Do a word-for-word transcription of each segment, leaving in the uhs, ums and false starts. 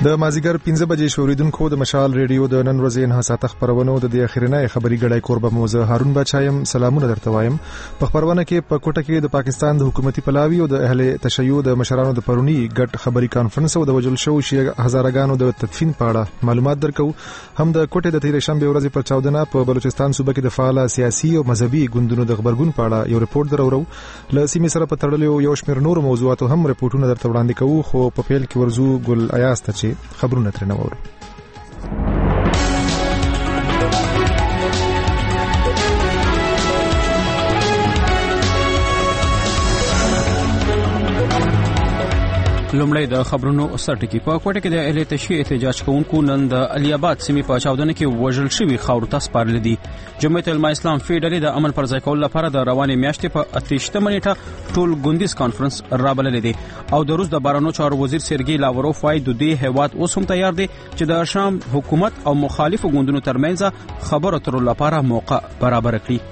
د مازیګر پنځه بجې شوریدونکو د مشال ریډیو د نن ورځې انحصاته خبرونو د دې اخرنۍ خبري ګړۍ کوربه موزه هارون بچایم سلامونه درته وایم. په خبرونه کې په کوټه کې د پاکستان د حکومتي پلاوی او د اهل تشیع د مشرانو د پرونی ګډ خبري کانفرنس او د وجل شو شي هزارګانو د تدفین په اړه معلومات درکو. هم د کوټه د تیر شنبه ورځې پر چاودنه په بلوچستان صوبه کې د فعال سیاسي او مذهبي ګوندونو د خبرګون په اړه یو ریپورت درورو. له سیمې سره په تړلو یو شمېر نور موضوعاتو هم ریپورتونه درته وړاندې کوو، خو په پیل کې ورزو ګل ایاس ته خبرونه ترنه وورو. لومړی د خبرونو سرټکی. په کوټه کې د اهل تشیع احتجاج کوونکو نن د علي آباد سیمې په چاودنه کې وژل شوي خاورو ته سپارل دي. جمعیت علماء اسلام فی ډلې د امن پر ځای کولو لپاره د روانې میاشتې په اتهشتمه نیټه ټول ګوندیز کانفرنس رابللی دی او د روس د بهرنیو چارو وزیر سرګی لاوروف وايي د دې هیواد اوس هم تیار دی چې د شام حکومت او مخالفو ګوندونو ترمنځ خبرو اترو لپاره موقع برابر کړي.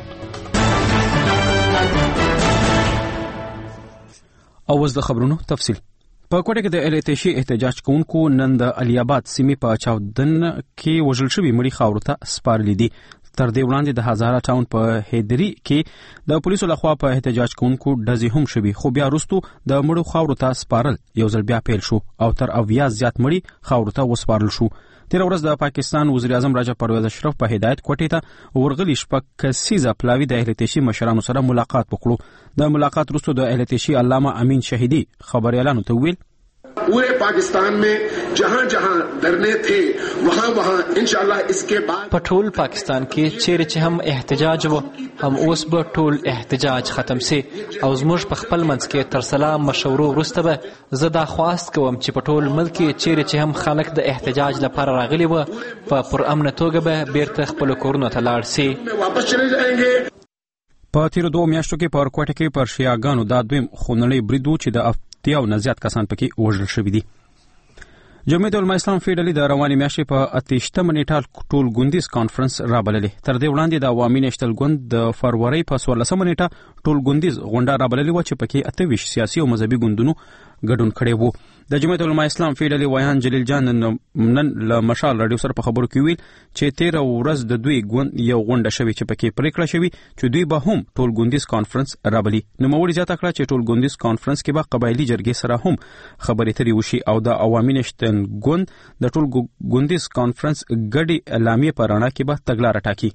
او اوس د خبرونو تفصیل. په کوټه کې د اهل تشیع احتجاج کوونکو نن د علي آباد سیمې په چاودنه کې وژل شوي مړي خاورو ته سپارلي دي. تر دې وړاندې د هزاره ټاون په هیدری کې د پولیسو لخوا په احتجاج کوونکو ډزې هم شوي، خو بیا وروسته د مړو خاورو ته سپارل یو ځل بیا پیل شو او تر اویا زیات مړي خاورو ته وسپارل شو. تیر ورځ د پاکستان وزیر اعظم راجا پرویز اشرف په هدایت کوټې ته ورغلي شپږ کسیزه پلاوی د اهل تشیع مشرانو سره ملاقات وکړو. د ملاقات وروسته د اهل تشیع علامه امین شهیدی خبريالانو ته ویل पूरे पाकिस्तान में जहां जहां धरने थे वहां वहां इंशाल्लाह इसके बाद पटोल पाकिस्तान کې چیرې چې هم احتجاج و هم اوس به ټول احتجاج ختم سي او زموږ په خپل منځ کې تر سلام مشورو وروسته به زه دا خواست کوم چې پټول ملک کې چیرې چې هم خلک د احتجاج لپاره راغلي و په پرامن توګه به بیرته خپل کورونو ته لاړ سي. واپس چلے جائیں گے. په تیر دوه میاشتو کې پر کوټه کې پر شیعاګانو د دویم خونړی برید و چې د دیو نه زیات کسان پکې وژل شوي دي. جمعیت علماء اسلام فی ډلې د روانې میاشتې په اتهشتمه نیټه ټول ګوندیز کانفرنس رابللی. تر دې وړاندې د عوامي نېشنل ګوند د فروری په څوارلسمه نیټه ټول ګوندیز غونډه رابللې وه چې پکې اته ویشت سیاسي او مذهبي ګوندونو ګډون کړی وو. د جمعیت علماء اسلام فی ډلې ویان جلیل جان نن له مشال راډیو سره په خبرو کې ویل چې تیره ورځ د دوی ګوند یو غونډه شوې چې پکې پریکړه شوې چې دوی به هم ټول ګوندیز کانفرنس رابلي. نوموړي زیاته کړه چې ټول ګوندیز کانفرنس کې به قبایلي جرګې سره هم خبرې اترې وشي او د عوامي نېشنل ګوند د ټول ګوندیز کانفرنس ګډې اعلامیې په رڼا کې به تګلاره ټاکي.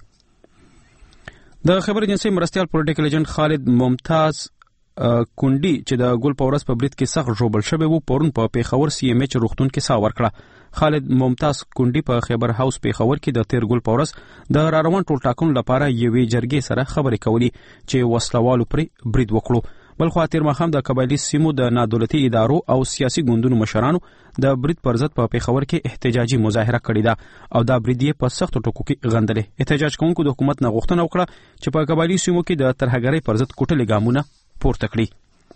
د خبر ایجنسۍ مرستیال پولیټیکل ایجنټ خالد ممتاز کونډي چې د ګل پورس په برید کې سخت ژوبل شوی وو پرون په پیښور سی ام ایچ روغتون کې سا ورکړه. خالد ممتاز کونډي په خیبر هاوس پیښور کې د تیر ګل پورس د راروان ټول ټاکنو لپاره یوې جرګې سره خبرې کولې چې وسلوالو پرې برید وکړو. بلخو تیر ماښام د قبایلي سیمو د نادولتي ادارو او سیاسي ګوندونو مشرانو د برید پر ضد په پیښور کې احتجاجي مظاهره کړې ده او دا برید یې په سختو ټکو کې غندلې. احتجاج کوونکو د حکومت نه غوښتنه وکړه چې په قبایلي سیمو کې د ترهګرۍ پر ضد کوټلې ګامونه پورته کړي.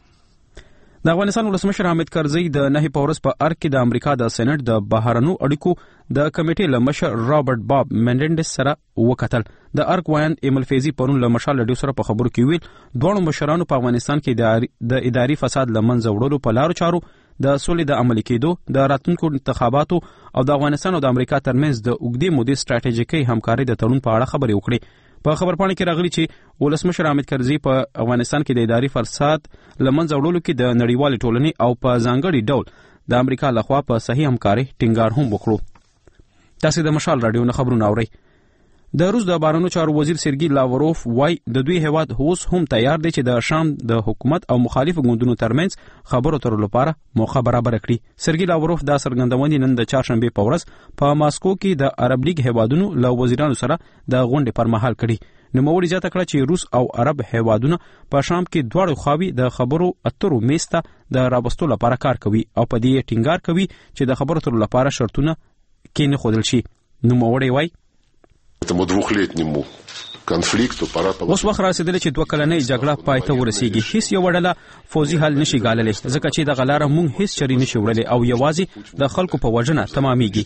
د افغانستان ولسمشر حامد کرزي د نهي په ورځ په ارګ کې د امریکا د سېنات د بهرنیو اړیکو د کمیټې له مشر رابرټ باب منډنډس سره وکتل. د ارګ وایان ایمل فیزي پرون له مشال ډیو سره په خبرو کې ویل دوه مشرانو په افغانستان کې د اداري فساد لمنځه وړلو په لارو چارو د سولې د عملي کېدو د راتلونکو انتخاباتو او د افغانستان او د امریکا ترمنځ د اوږدې مودې ستراتیژیکي همکارۍ د تړون په اړه خبرې وکړې. په خبرپاڼه کې راغلي چې ولسمشر حامد کرزي په افغانستان کې د اداري فساد لمنځه وړلو کې د نړیوالې ټولنې او په ځانګړي ډول د امریکا لخوا په صحیح همکارۍ ټینګار هم وکړو. تاسو د مشال راډیو نه خبرونه اورئ. د روس د بهرنیو چارو وزیر سرګی لاوروف وايي د دوی هیواد اوس هم تیار دی چې د شام د حکومت او مخالفو ګوندونو ترمنځ خبرو اترو لپاره موقع برابر کړي. سرګی لاوروف دا څرګندونې نن د چهارشنبه په ورځ په ماسکو کې د عرب لیگ هیوادونو له وزیرانو سره د غونډې پر مهال کړي. نوموړي زیاته کړه چې روس او عرب هیوادونه په شام کې دواړو خواوې د خبرو اترو میز ته د راوستو لپاره کار کوي او په دې ټینګار کوي چې د خبرو اترو لپاره شرطونه کېنښودل شي. نوموړي وايي этому двухлетнему конфликту пора положить. اوس وخت رسیدلی چې دوه کلنۍ جګړه پای ته ورسیږي. هیڅ یو ډله فوزي حل نشي ګاللی ځکه چې د غلاره مونږ هیڅ چری نشي وړلی او یوازې د خلکو په وژنه تمامېږي.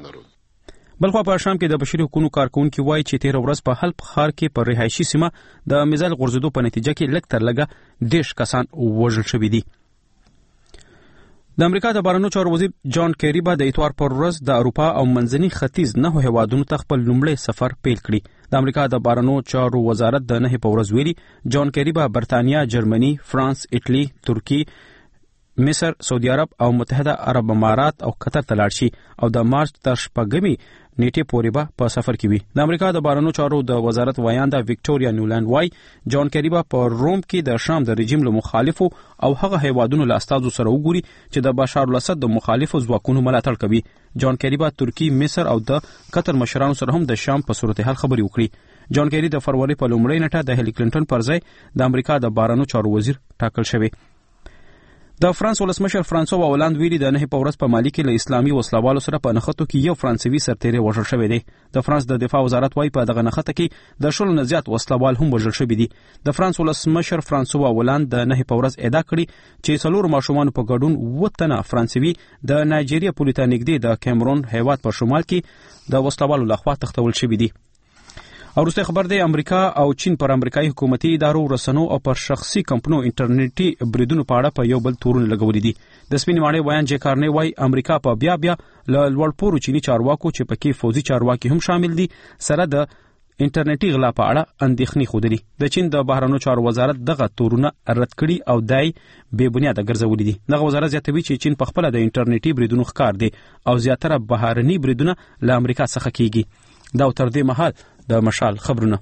بلخو په شام کې د بشري حقوقو کارکونکو وایي چې تیر ورځ په حلب ښار کې پر رهایشي سیمه د میزایل غورځېدو په نتیجه کې لږ تر لږه دېرش کسان وژل شوي دي. د امریکا د بهرنیو چارو وزیر جان کیری به د اتوار پر ورځ د اروپا او منځني ختیځ نه هیوادونو ته خپل لومړی سفر پیل کړي. د امریکا د بهرنیو چارو وزارت د نه په ورځ ویلي جان کیری به برتانیا، جرمني، فرانس، ایټالي، ترکی، مصر، سعودي عرب او متحده عرب امارات او قطر ته لاړ شي او د مارچ تر شپږمې نیټې پورې به په سفر کې وي. د امریکا د بهرنیو چارو د وزارت ویانده وکټوریا نیولاند وای جان کیری به په روم کې د شام د رژیم له مخالفو او هغه هیوادونو له استازو سره وګوري چې د بشار الاسد د مخالفو ځواکونو ملاتړ کوي. جان کیری به ترکی، مصر او د قطر مشرانو سره هم د شام په صورتحال خبرې وکړي. جان کیری د فروری په لومړۍ نیټه د هیلي کلینټن پر ځای د امریکا د بهرنیو چارو وزیر ټاکل شوی. د فرانس ولسمشر فرانسوا هولند ویلي د نه په ورځ په مالي کې له اسلامي وسلوالو سره په نښتو کې یو فرانسوي سرتیری وژل شوی دی. د فرانس د دفاع وزارت وايي په دغه نښته کې د شلو نه زیات وسلوال هم وژل شوي دي. د فرانس ولسمشر فرانسوا هولند د نه په ورځ ادعا کړې چې څلور ماشومان په ګډون اووه تنه فرانسوي د نایجیریا پولې ته نږدې د کیمرون هیواد په شمال کې د وسلوالو لخوا تښتول شوي دي. او وروسته خبر دی امریکا او چین پر امریکایي حکومتي ادارو، رسنو او پر شخصي کمپنو انټرنیټي بریدونو په اړه په یو بل تورونه لګولي دي. د سپینې ماڼۍ ویان جې کارنی وایي امریکا په بیا بیا له لوړ پوړو چینی چارواکو چې پکې فوزي چارواکي هم شامل دي سره د انټرنیټي غلا په اړه اندېښنې ښودلي. د چین د بهرنیو چارو وزارت دغه تورونه رد کړي او دای بې بنیاده ګرځولي دي. دغه وزارت زیاتوي چې چین په خپله د انټرنیټي بریدونو ښکار دی او زیاتره بهرني بریدونه له امریکا څخه کیږي. دا تر دې مهال د مشال خبرونه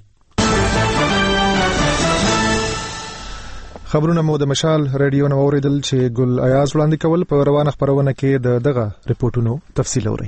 خبرونه مو د مشال رادیو نو اوریدل چې ګل ایاز وړاندې کول. په روانه خبرونه کې د دغه ریپورتونو تفصیل اورئ.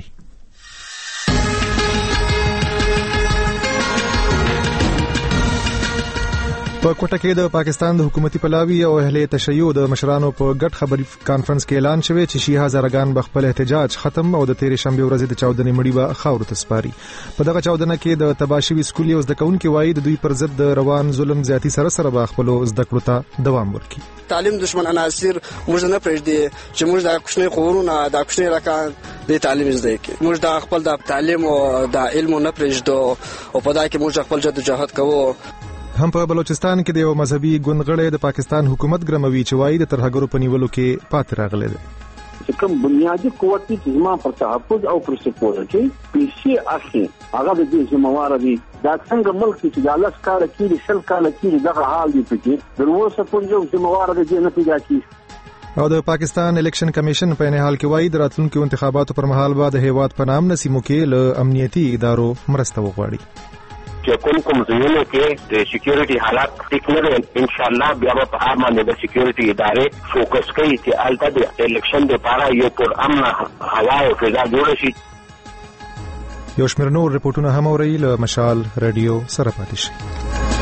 په کوټه کې د پاکستان د حکومتي پلاوی او اهل تشیع د مشرانو په ګډ خبري کانفرنس کې اعلان شوی چې شیعه هزارګان به خپل احتجاج ختم او د تیرې شنبه ورځې د چاودنې مړی به خاورو ته سپاري. په دغه چاودنه کې د تباشوي سکولي او زده کوونکو وایي د دوی پر ضد د روان ظلم زیاتی سره سره به خپل زده کړو ته دوام ورکړي. تعلیم دشمن عناصر موږ نه پرېږدي چې موږ د کوچني خورونه د کوچني راکان د تعلیم زده کې موږ د خپل د تعلیم او د علم نه پرېږدو او په دا کې موږ خپل جدوجہد کوو. هم په بلوچستان کې د یو مذهبي ګوندغړی د پاکستان حکومت ګرموي چې وایي د ترهګرو په نیولو کې پاتې راغلی دی. چې کوم بنیادی قوت چې زما پر تحفظ او پر سپورټ کې پیسې اخی هغه د دې ذمہوار دي. دا څنګه ملک چې د الله کار کوي شل کال کوي دغه حال دی پکې د وروسته پورې یو ذمہوار دي نه پیدا کیږي. او د پاکستان الیکشن کمیشن په نه حال کې وایي د راتلونکو انتخاباتو پر مهال به د هیواد په نام نسیمو کې له امنیتي ادارو مرسته وغواړي. چې کوم کوم ځایونه کې د سکیورټي حالات ټیک نه دي ان شاء الله بیا په هغه باندې د سکیورټي ادارې فوکس کوي چې الته د الیکشن لپاره یو پر امن هوا او فضا جوړ شي. یو شمېر نور ریپورتونه هم اورئ له مشال رادیو سره پاتې شي.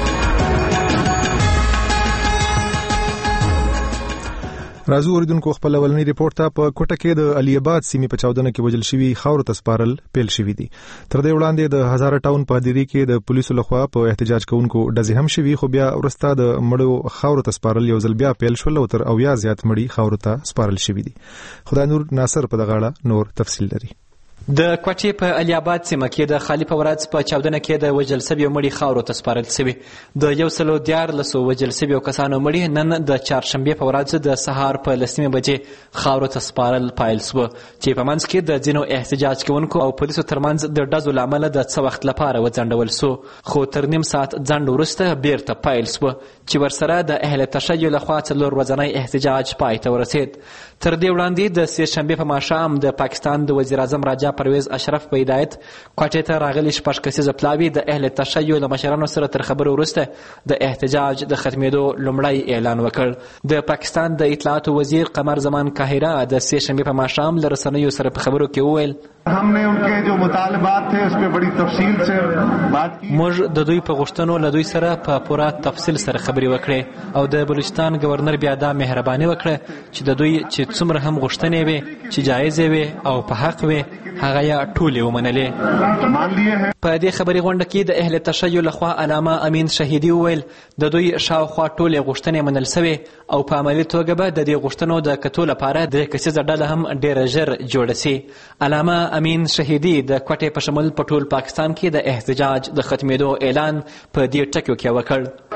راځو اوریدونکو خپل اولنی ریپورت ته. په کوټه کې د علي آباد سیمې په چاودنه کې وژل شوي خاورو ته سپارل پیل شوي دي. تر دې وړاندې د هزاره ټاون په هدیرې کې د پولیسو لخوا په احتجاج کوونکو ډزې هم شوي خو بیا وروسته د مړو خاورو ته سپارل یو ځل بیا پیل شول او تر اویا زیات مړي خاورو ته سپارل شوي دي. خدای نور ناصر په دغه اړه نور تفصیل لري. د کوټې په علي آباد سیمه کې د خالي په ورځ په چاودنه کې د وژل شویو مړي خاورو ته سپارل شوي. د یو سلو دیارلسو وژل شویو کسانو مړي نن د چهارشنبې په ورځ د سهار په لسمې بجې خاورو ته سپارل پیل شوه چې په منځ کې د ځینو احتجاج کوونکو او پولیسو ترمنځ د ډزو له امله د څه وخت لپاره وځنډول شو خو تر نیم ساعت ځنډ وروسته بیرته پیل شوه چې ورسره د اهل تشیع لخوا څلور ورځنی احتجاج پای ته ورسید. تر دې وړاندې د سې شنبې په ماښام د پاکستان د وزیر اعظم راجا پرویز اشرف په هدایت کوټې ته راغلي شپږ کسیزه پلاوي د اهل تشیع له مشرانو سره تر خبرو وروسته د احتجاج د ختمېدو لومړی اعلان وکړ. د پاکستان د اطلاعاتو وزیر قمر زمان قاهره د سې شنبې په ماښام له رسنیو سره په خبرو کې وویل हम ने उनके जो मुतालबात थे उस पे बड़ी तफसील से बात की. موږ د دوی په غوښتنو له دوی سره په پوره تفصیل سره خبرې وکړې او د بلوچستان گورنر بیا دا مهرباني وکړه چې د دوی چې څومره هم غوښتنې وي چې جایزې وي او په حق وي هغه یې ټولې ومنلې. په دې خبري غونډه کې د اهل تشیع لخوا علامه امین شهیدي وویل د دوی شاوخوا ټولې غوښتنې منل شوې او په عملي توګه به د دې غوښتنو د کتو لپاره درې کسیزه ډله هم ډېره ژر جوړه شي. علامه امین شهیدي د کوټې په شمول په ټول پاکستان کې د احتجاج د ختمېدو اعلان په دې ټکو کې وکړ.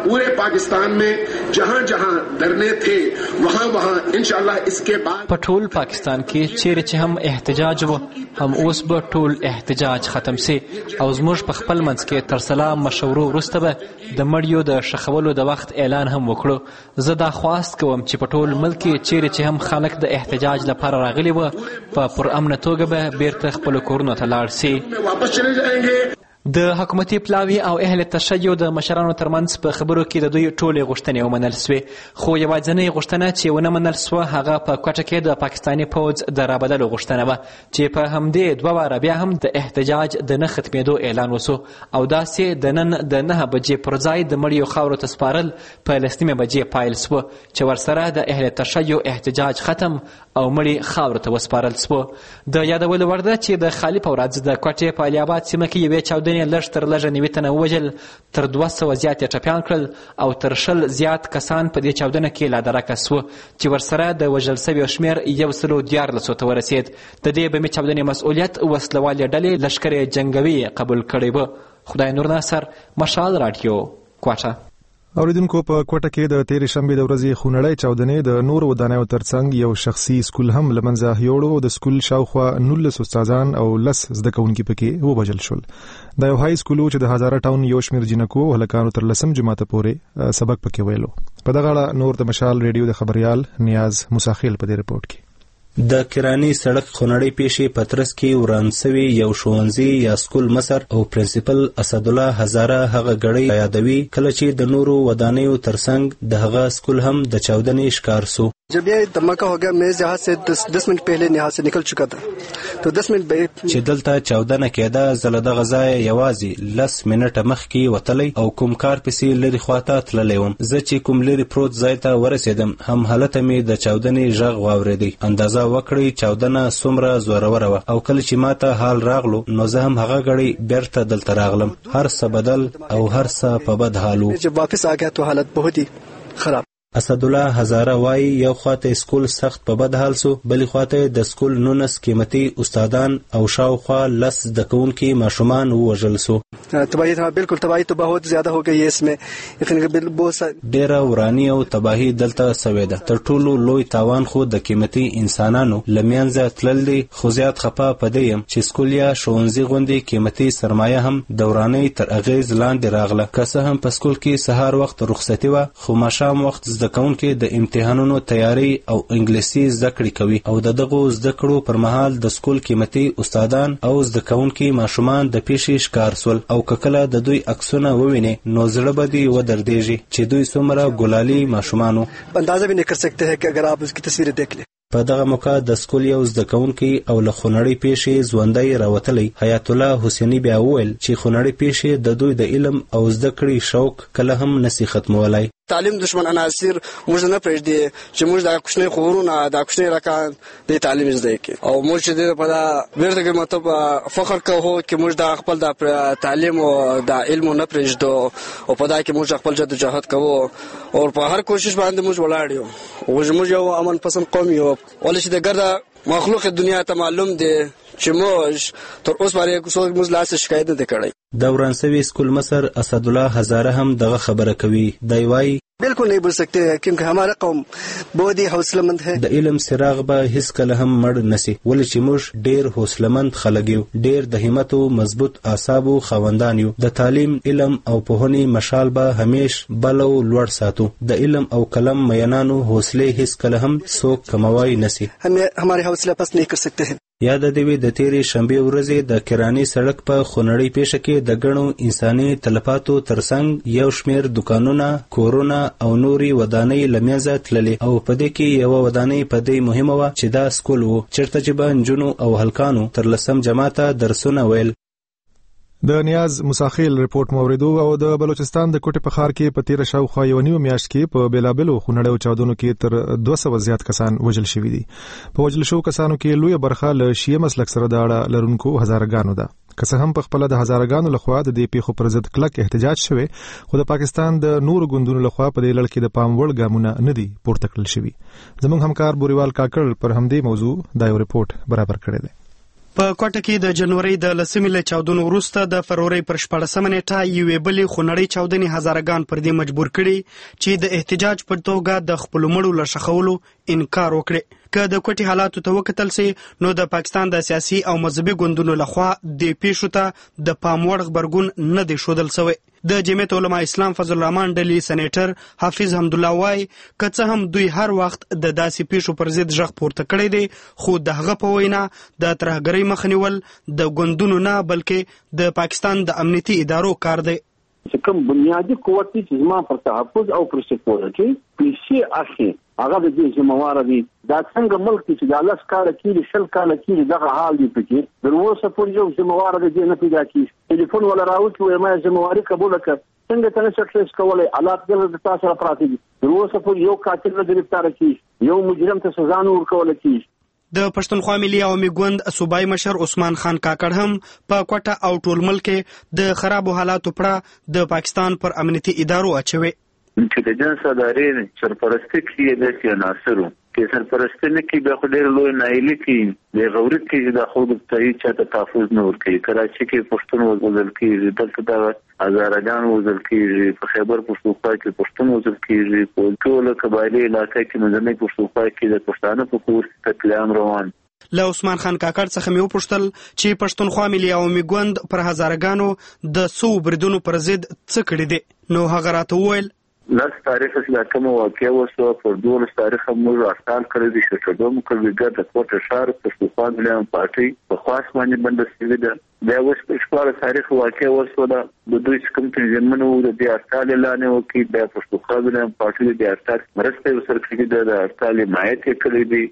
पूरे पाकिस्तान में जहां जहां धरने थे वहां वहां इंशाअल्लाह इसके बाद په ټول پاکستان کې چیرې چې هم احتجاج و هم اوس به ټول احتجاج ختم سي او زموږ په خپل منځ کې تر سلام مشورو وروسته به د مړیو د ښخولو د وخت اعلان هم وکړو. زه دا خواست کوم چې په ټول ملک کې چیرې چې هم خلک د احتجاج لپاره راغلي وه په پرامنه توګه به بیرته خپلو کورونو ته لاړ سي. واپس چلے جائیں گے. د حکومتي پلاوي او اهل تشیع د مشرانو ترمنځ په خبرو کې د دوی ټولې غوښتنې ومنل سوې، خو یوازینۍ غوښتنه چې ونه منل سوه هغه په کوټه کې د پاکستاني پوځ د رابدلو غوښتنه وه چې په همدې دوه واره بیا هم د احتجاج د نه ختمېدو اعلان وسو او داسې د نن د نهه بجې پر ځای د مړیو خاورو ته سپارل په لس نیمې بجې پایل سوه چې ورسره د اهل تشیع احتجاج ختم او مړي خاورو ته وسپارل سوه. د یادولو وړ ده چې د خالي په ورځ د کوټې په علي آباد سیمه کې یوې چاودنې لږ تر لږه نوي تنه ووژل، تر دوه سوه زیات یې ټپیان کړل او تر شل زیات کسان په دې چاودنه کې لا درکه سوه چې ورسره د وژل سویو شمېر یو سلو دیارلسو ته ورسېد. د دې بمي چاودنې مسؤلیت وسلوالې ډلې لښکر جنګوي قبول کړی و. خدای نور ناصر، مشال راډیو، کوټه. اوریدونکو په کوټه کې د تیرې شنبې د ورځې خونړۍ چاودنې د نورو ودانیو ترڅنګ یو شخصي سکول هم له منځه یوړو او د سکول شاوخوا نولس استادان او لس زده کوونکي پکې ووژل شول. دا یو های سکول چې د هزاره ټاون یو شمېر جنکو او هلکانو تر لسم جماعت پورې سبق پکې ویلو. په دغه اړه نور د مشال ریډیو د خبريال نیاز مساخیل په دې رپورټ کې. د کرانی سړک خونړۍ پیښې په ترڅ کې وران سوي یو ښوونځي یا سکول مصر او پرنسپل اسدالله هزاره هغه غړی یادوي کله چې د نورو ودانیو ترڅنګ د هغه سکول هم د چاودنې شکار سو. जब ये धमाका हो गया मैं यहाँ से दस दस मिनट पहले यहाँ से निकल चुका था तो दस मिनट چې دلته چاودنه کېده زله دغه ځای یوازې لس منټه مخکې وتلی او کوم کار پسې لرې خواته تللی وم. زه چې کوم لرې پروت ځای ته ورسېدم هم هلته مې د چاودنې غږ واورېدی. اندازه وکړئ چاودنه څومره زوروره وه او کله چې ماته حال راغلو نو زه هم هغه غړی بیرته دلته راغلم. هر څه بدل او هر څه په بد حال و. जब वापस आ गया तो हालत बहुत ही खराब. اسدالله هزاره وایي یو خواته سکول سخت په بد حال سو، بلې خواته د سکول نونس قیمتي استادان او شاوخوا لس زده کوونکي ماشومان ووژل سو. تباہی تھا بالکل تباہی تو بہت زیادہ ہو گئی ہے اس میں ډیره ورانی او تباہی دلته سوې ده. تر ټولو لوی تاوان خو د قیمتي انسانانو لمنځه تلل دي. خو زیات خپه پدې يم چې سکول یا ښوونځي غوندې قیمتي سرمایه هم د ورانۍ تر اغیز لاندې راغله. که څه هم په سکول کې سهار وخت رخصتي وه خو ماښام وخت زده کوونکي د امتحانونو تیاری او انګلیسي زده کړې کوي او د دغو زده کړو پر مهال د سکول قیمتي استادان او زده کوونکي ماشومان د پیښې ښکار سول او که کله د دوی عکسونه وویني نو زړه به دې ودردېږي چې دوی څومره ګلالي ماشومان وو. اندازه بھی نہیں کر سکتے ہیں کہ اگر آپ اس کی تصویریں دیکھ لیں. په دغه موقع د سکول یو زده کوونکی او له خونړۍ پیښې ژوندی راوتلی حیات الله حسیني بیا وویل چې خونړۍ پیښې د دوی د علم او زده کړې شوق کله هم نسی ختمولی. تعلیم دشمن عناصر موږ نه پرېږدي چې موږ د کوچنۍ خورونه د کوچنۍ رکان د تعلیم زده کړي او موږ چې په دا ورته مطلب فخر کوو چې موږ د خپل د تعلیم او د علم نه پرېږدو او په دا کې موږ خپل جدوجہد کوو او په هر کوشش باندې موږ ولاړ یو او موږ یو امن پسند قوم یو ولې چې د ګرده مخلوق دنیا ته معلوم دی چې موږ تر اوس باندې څوک موږ لاس شکایت نه کړی. د وران سوي سکول مصر اسدالله هزاره هم دغه خبره کوي. دی وایي بالکل نہیں بول سکتے کیونکہ ہمارا قوم بہت ہی حوصلہ مند ہے. د علم سراغ به هیڅ کله هم مړ نسی ولې چې موږ ډیر حوصله مند خلک یو، ډیر د همت او مضبوط اعصابو خاوندان یو. د تعلیم علم او پوهنې مشال به همیش بلو لوړ ساتو. د علم او قلم مینانو حوصله هیڅ کله هم څوک کموای نسی. ہم ہمارے حوصلہ پس نہیں کر سکتے ہیں. یاد د دې د تیرې شنبې ورځې د کرانی سړک په خونړۍ پیښه کې د ګڼو انساني تلفاتو ترڅنګ یو شمېر دکانونه، کورونه او نوري ودانۍ له منځه تللې او په دې کې یوه ودانۍ په دې مهمه وه چې دا سکول و چېرته چې به نجونو او هلکانو تر لسم جماعته درسونه ویل. د نیاز مساخیل رپورټ موریدو او د بلوچستان د کوټې په ښار کې په تیره شاوخوا یوه نیمه میاشت کې په بېلابېلو خونړیو چاودنو کې تر دوه سوه زیات کسان وژل شوي دي. په وژل شوو کسانو کې لویه برخه له شیعه مسلک سره د اړه لرونکو هزارهګانو ده. که څه هم په خپله د هزارهګانو لخوا د دې پیښو پر ضد کلک احتجاج شوی خو د پاکستان د نورو ګوندونو لخوا په دې لړ کې د پام وړ ګامونه نه دي پورته کړل شوي. زموږ همکار بوریوال کاکړ پر همدې موضوع دا یو رپورټ برابر کړی دی. په کوټه کې د جنوري د لسمې له چاودنو وروسته د فروری پر شپاړسمه نیټه یوې بلې خونړۍ چاودنې هزارهګان پر دې مجبور کړي چې د احتجاج په توګه د خپلو مړو له ښخولو انکار وکړي. که د کوټې حالاتو ته وکتل سي نو د پاکستان د سیاسي او مذهبي ګوندونو لخوا د پیښو ته د پام وړ غبرګون نه دی ښودل سوی. د جمعیت علما اسلام فضل الرحمن ډلې سېنیټر حافظ حمدالله وایي که څه هم دوی هر وخت د داسې پیښو پر ضد غږ پورته کړی دی خو د هغه په وینا د ترهګرۍ مخه نیول د ګوندونو نه بلکې د پاکستان د امنیتي ادارو کار دی. چې کوم بنیادی قوت دي چې زما پر تحفظ او پر سکیورټي پیسې اخلي هغه د دې ذمہوار دي. دا څنګه ملک چې د لاس کار کوي شل کال کوي دغه حال دی پکې د اوسه پورې یو ذمہوار دي نه پیدا کیږي. ټلیفون ولا راوځي وای ما ذمہواری قبول کړ څنګه تاسو ټریس کولای حالات د تاسو سره پراته دي. د اوسه پورې یو قاتل نه گرفتار کیږي یو مجرم ته سزا نه ورکول کیږي. د پښتونخوا ملي عوامي ګوند صوبایي مشر عثمان خان کاکړ هم په کوټه او ټول ملک د خرابو حالاتو پړه د پاکستان پر امنیتي ادارو اچوي. چې د جنس ادارې سرپرستی کې د سیاسيونو کې سرپرستی نه کې د خډیر لوی نایلی کې د غوري کې د خود ته چې تحفظ نه ورکړي. کراچي کې پښتون وزل کې دلته د هزارهګان وزل کې په خیبر پښتونخوا کې پښتون وزل کې په ټول قبایلی علاقې کې مدني پښتونخوا کې د پښتانه په کور تکلام روان. له عثمان خان کاکړ څخه مې وپوښتل چې پښتونخوا ملي عوامي ګوند پر هزارهګانو د سو بریدونو پر ضد څه کړي دي نو هغه راته وویل لس تاریخ چې کوم واقع وسو پر دولس تاریخ موږ اړتال کړی دي چې ټول مکلګر د کوټه شهر پښتونخوا ملي پارټي په خاص باندې بند شوی ده. دا اوس په شپږ تاریخ واقع وسو دا د دوی کوم تنظیمونو د دې اړتال اعلان وکړي د پښتونخوا ملي پارټي د اړتال مرسته وسر کړی ده د اړتال حمایت کړی دي.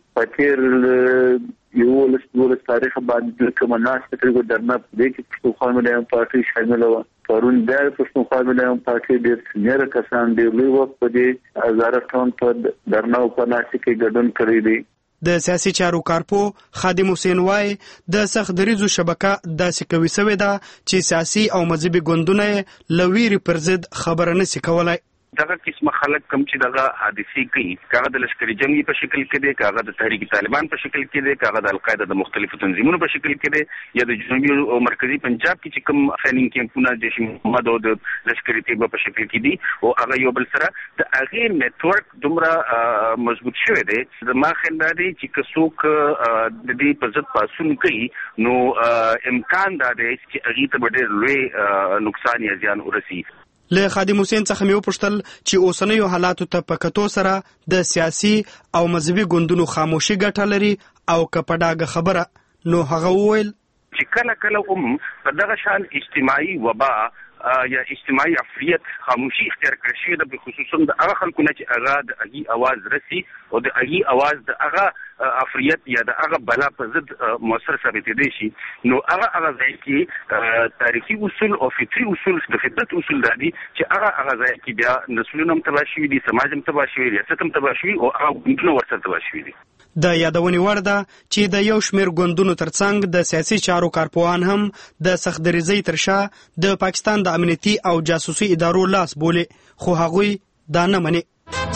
پاتیر یو لس دولس تاریخ باندې کوم ناس ته درنه دې کې پښتونخوا ملي پارټي شامل و. پرون د پښتونخوا ملي پارټي د سینیر کسان د لوی وخت په دې هزار ټون په درنه په ناسي کې ګډون کړی دي. د سیاسي چارو کارپو خادم حسین وای د سخت دریزو شبکه داسې کوي سوې ده چې سیاسي او مذهبي ګوندونه لویری پر ضد خبره نشي کولای. دغه قسمه خلک کم چې دغه حادثې کوي کاغه د لشکري جنگي په شکل کې دی کاغه د تحریک طالبان په شکل کې دی کاغه د القاعده د مختلفو تنظیمونو په شکل کې دی یا د جنوبي او مرکزی پنجاب کې چې کوم ټریننګ کیمپونه جیش محمد او د لشکري طیبه په شکل کې دي او هغه یو بل سره د هغه نتورک دومره مضبوط شوی دی چې ما خیال دی چې کڅوک د دې په ضد پاسون کوي نو امکان دا دی چې هغه ته ډېر لوی نقصان یا زیان ورسي. له خادم حسین څخه مې وپوښتل چې اوسنیو حالاتو ته په کتو سره د سیاسي او مذهبي ګوندونو خاموشي ګټه لري او که په ډاګه خبره نو هغه وویل چې کله کله هم په دغه شان اجتماعي وبا یا اجتماعي عفریت خاموشي اختیار کړی شوی ده خصوصا د هغه خلکو نه چې هغه د هغې اواز رسي او د هغې اواز د هغه عفریت یا د هغه بلا په ضد مؤثر ثابتېدی شي نو هغه هغه ځای کې تاریخي اصول او فطري اصول د فطرت اصول دا دي چې هغه هغه ځای کې بیا نسلونه هم تباه شوي دي سماج هم تباه شوي ریاست هم تباه شوي او هغه ګوندونه ورسره تباه شوي دي. د یادونې وړ ده چې د یو شمېر ګوندونو ترڅنګ د سیاسي چارو کارپوهان هم د سختدریزۍ تر شا د پاکستان د امنیتي او جاسوسي ادارو لاس بولي خو هغوی دا نه مني.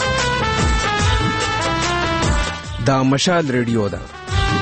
دا مشال ریډیو ده.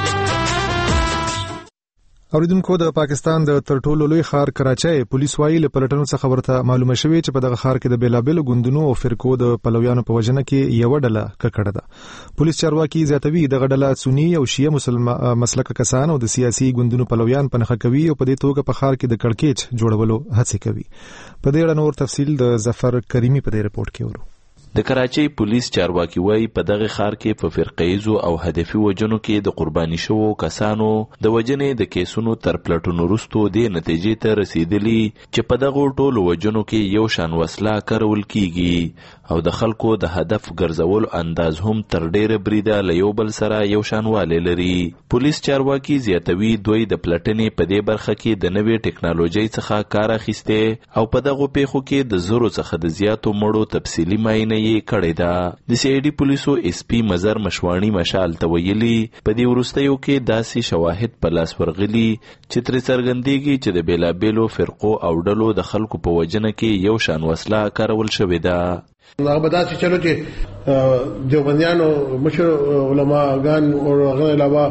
اوریدونکو د پاکستان د تر ټولو لوی ښار کراچۍ پولیس وايي له پلټنو څخه ورته معلومه شوې چې په دغه ښار کې د بیلابېلو ګوندونو او فرقو د پلویانو په وژنه کې یو ډله ککړه ده. پولیس چارواکي زیاتوي دغه ډله سنی او شیعه مسلمان مسلک کسان او د سیاسي ګوندونو پلویان پنهخه کوي او په دې توګه په ښار کې د کړکېچ جوړولو هڅه کوي. په دې اړه نور تفصیل د ظفر کریمی په دې رپورت کې ورو. د کراچۍ پولیس چارواکي وایي په دغه ښار کې په فرقه‌ایزو او هدفي وجنو کې د قرباني شوو کسانو د وجنې د کیسونو تر پلټونو وروسته د نتیجې ته رسیدلی چې په دغه ټولو وجنو کې یو شان وسله کارول کیږي او د خلکو د هدف ګرځول انداز هم تر ډیره بریده له یو بل سره یو شانوالی لري. پولیس چارواکي زیاتوي دوی د پلټنې په دې برخه کې د نوې ټکنالوژۍ څخه کار اخیستی او په دغو پیښو کې د زرو څخه د زیاتو مړو تفصیلي معاینه یې کړې ده. د سی آی ډي پولیسو اس پی مزر مشوانی مشال ته ویلي په دې وروستیو کې داسې شواهد په لاس ورغلي چې ترې څرګندېږي چې د بیلابیلو فرقو او ډلو د خلکو په وجنه کې یو شان وسله کارول شوې ده. هغه به داسې چلو چې دیوبندیانو مشر علماګان او هغه علاوه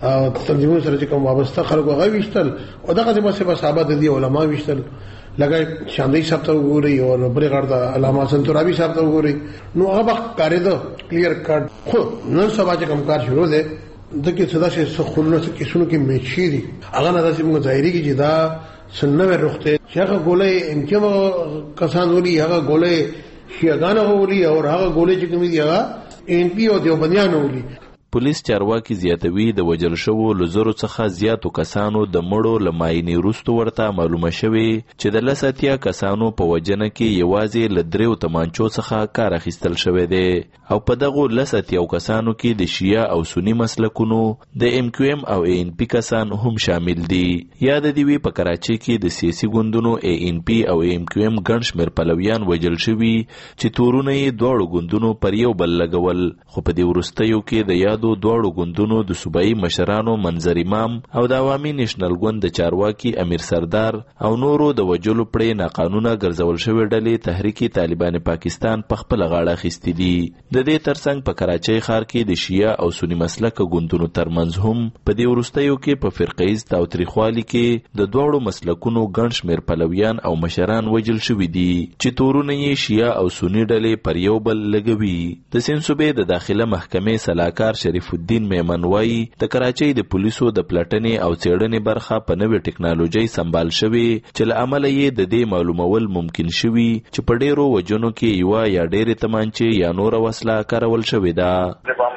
تنظیمونو سره چې کوم وابسته خلک هغه وشتل او دغه د مسیبه صحابه د علماء وشتل لکه شاندی صاحب ته وګوري او بل غړ د علامه سنتورابي صاحب ته وګوري نو هغه وخت کاری ده کلیر کټ خو نن سبا چې کوم کار شروع ده د کې صدا شي خلونو کې سونو کې میچي دي هغه نه داسې موږ ظاهري کې چې دا سنوي رخته چې هغه ګولې امکان کسان ولي هغه ګولې شیعاګان ولي او هغه ګولې چې کوم دي هغه ان پی او دیوبندیان ولي. پولیس چارواکي زیاتوي د وجل شوو لزرو څخه زیاتو کسانو د مړو لماینې وروسته ورته معلومه شوې چې د لساتیا کسانو په وجنه کې یوازې ل دریو تمانچو څخه کار اخیستل شوی دی او په دغه لساتیا کسانو کې د شیعه او سنی مسلکونو د ام کیو ام او ای ان پی کسان هم شامل دي. یاد دی وی په کراچۍ کې د سیاسي ګوندونو ای ان پی او ام کیو ام ګڼ شمېر پلویان وجل شوي چې تورونه یې دواړو ګوندونو پر یو بل لګول خو په دې وروستیو کې د یادو دواړو ګوندونو د صوبایي مشرانو منظر امام او د عوامي نېشنل ګوند د چارواکي امیر سردار او نورو د وجلو پړې ناقانونه ګرځول شوې ډلې تحریک طالبان پاکستان په خپل غاړه اخیستې دي. د دې ترڅنګ په کراچۍ ښار کې د شیعه او سنی مسلکه ګوندونو ترمنځ هم په دې وروستیو کې په فرقیز تاوتریخوالي کې د دواړو مسلکونو ګڼ شمېر پلویان او مشران وجل شوي دي چې تورونه یې شیعه او سنی ډلې پر یو بل لګوي. د سند صوبې د داخله محکمې سلاکار شریف الدین میمن وایي د کراچۍ د پولیسو د پلټنې او څېړنې برخه په نوې ټکنالوژۍ سمبال شوې چې له امله یې د دې معلومول ممکن شوي چې په ډېرو وجنو کې یوه یا ډېرې تمانچې یا نوره وسله کارول شوې ده.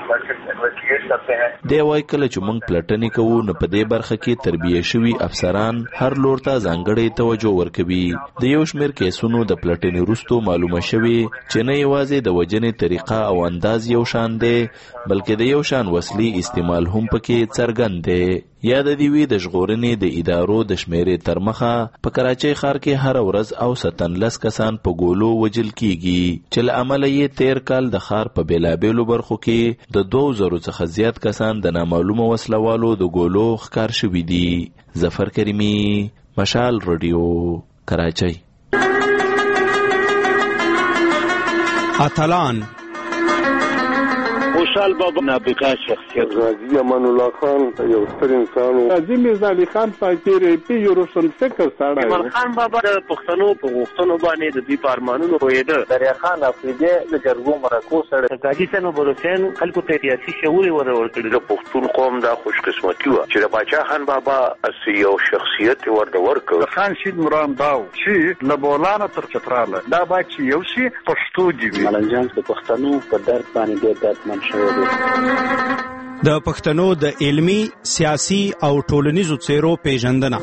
دی وایي کله چې موږ پلټنې کوو نو په دې برخه کې تربیه شوي افسران هر لور ته ځانګړې توجه ورکوي. د یو شمېر کیسونو د پلټنې وروسته معلومه شوې چې نه یوازې د وجنې طریقه او انداز یو شان دی بلکې د یو شان وسلې استعمال هم پکې څرګند دی. یاد دی وی د ژغورنې د ادارو د شمیرې تر مخه په کراچۍ ښار کې هر ورځ او ستنلس کسان په ګولو وجل کیږي چې له امله یې تیر کال د ښار په بیلابیلو برخو کې د دوه زرو څخه زیات کسان د نامعلومه وسلوالو د ګولو ښکار شوي دي. ظفر کریمي، مشال رادیو، کراچۍ. اتلان خوشحال بابا نابغه شخصیت، غازی امان الله خان یو ستر انسان، قاضي میرزا علي خان فقیر پی یو روشن فکر ساړه، ایمان خان بابا د پښتنو په غوښتنو باندې د دې پارمانونو پوهېده، دریا خان افریدي د جرګو مرکو سره، قاضي سنو بلوچستان خلکو ته سیاسي شعور ورکړي. د پښتون قوم دا خوش قسمتي و چې د باچا خان بابا اسی یو شخصیت ورته ورکړ. خان شید مرام داو چې له بولانه تر چتراله دا باچ یو شي پښتو دی وی ملنجان د پښتنو په درد باندې ډېر درد د پښتنو د علمی، سیاسي او ټولنیزو څیرو پیژندنه.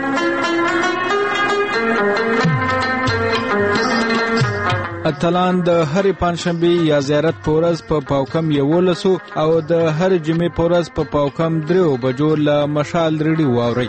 اتلان د هرې پنځشنبې یا زیارت په ورځ په پاوکم یولسو او د هرې جمعې په ورځ په پاوکم دریو بجو له مشال ریډیو واورئ.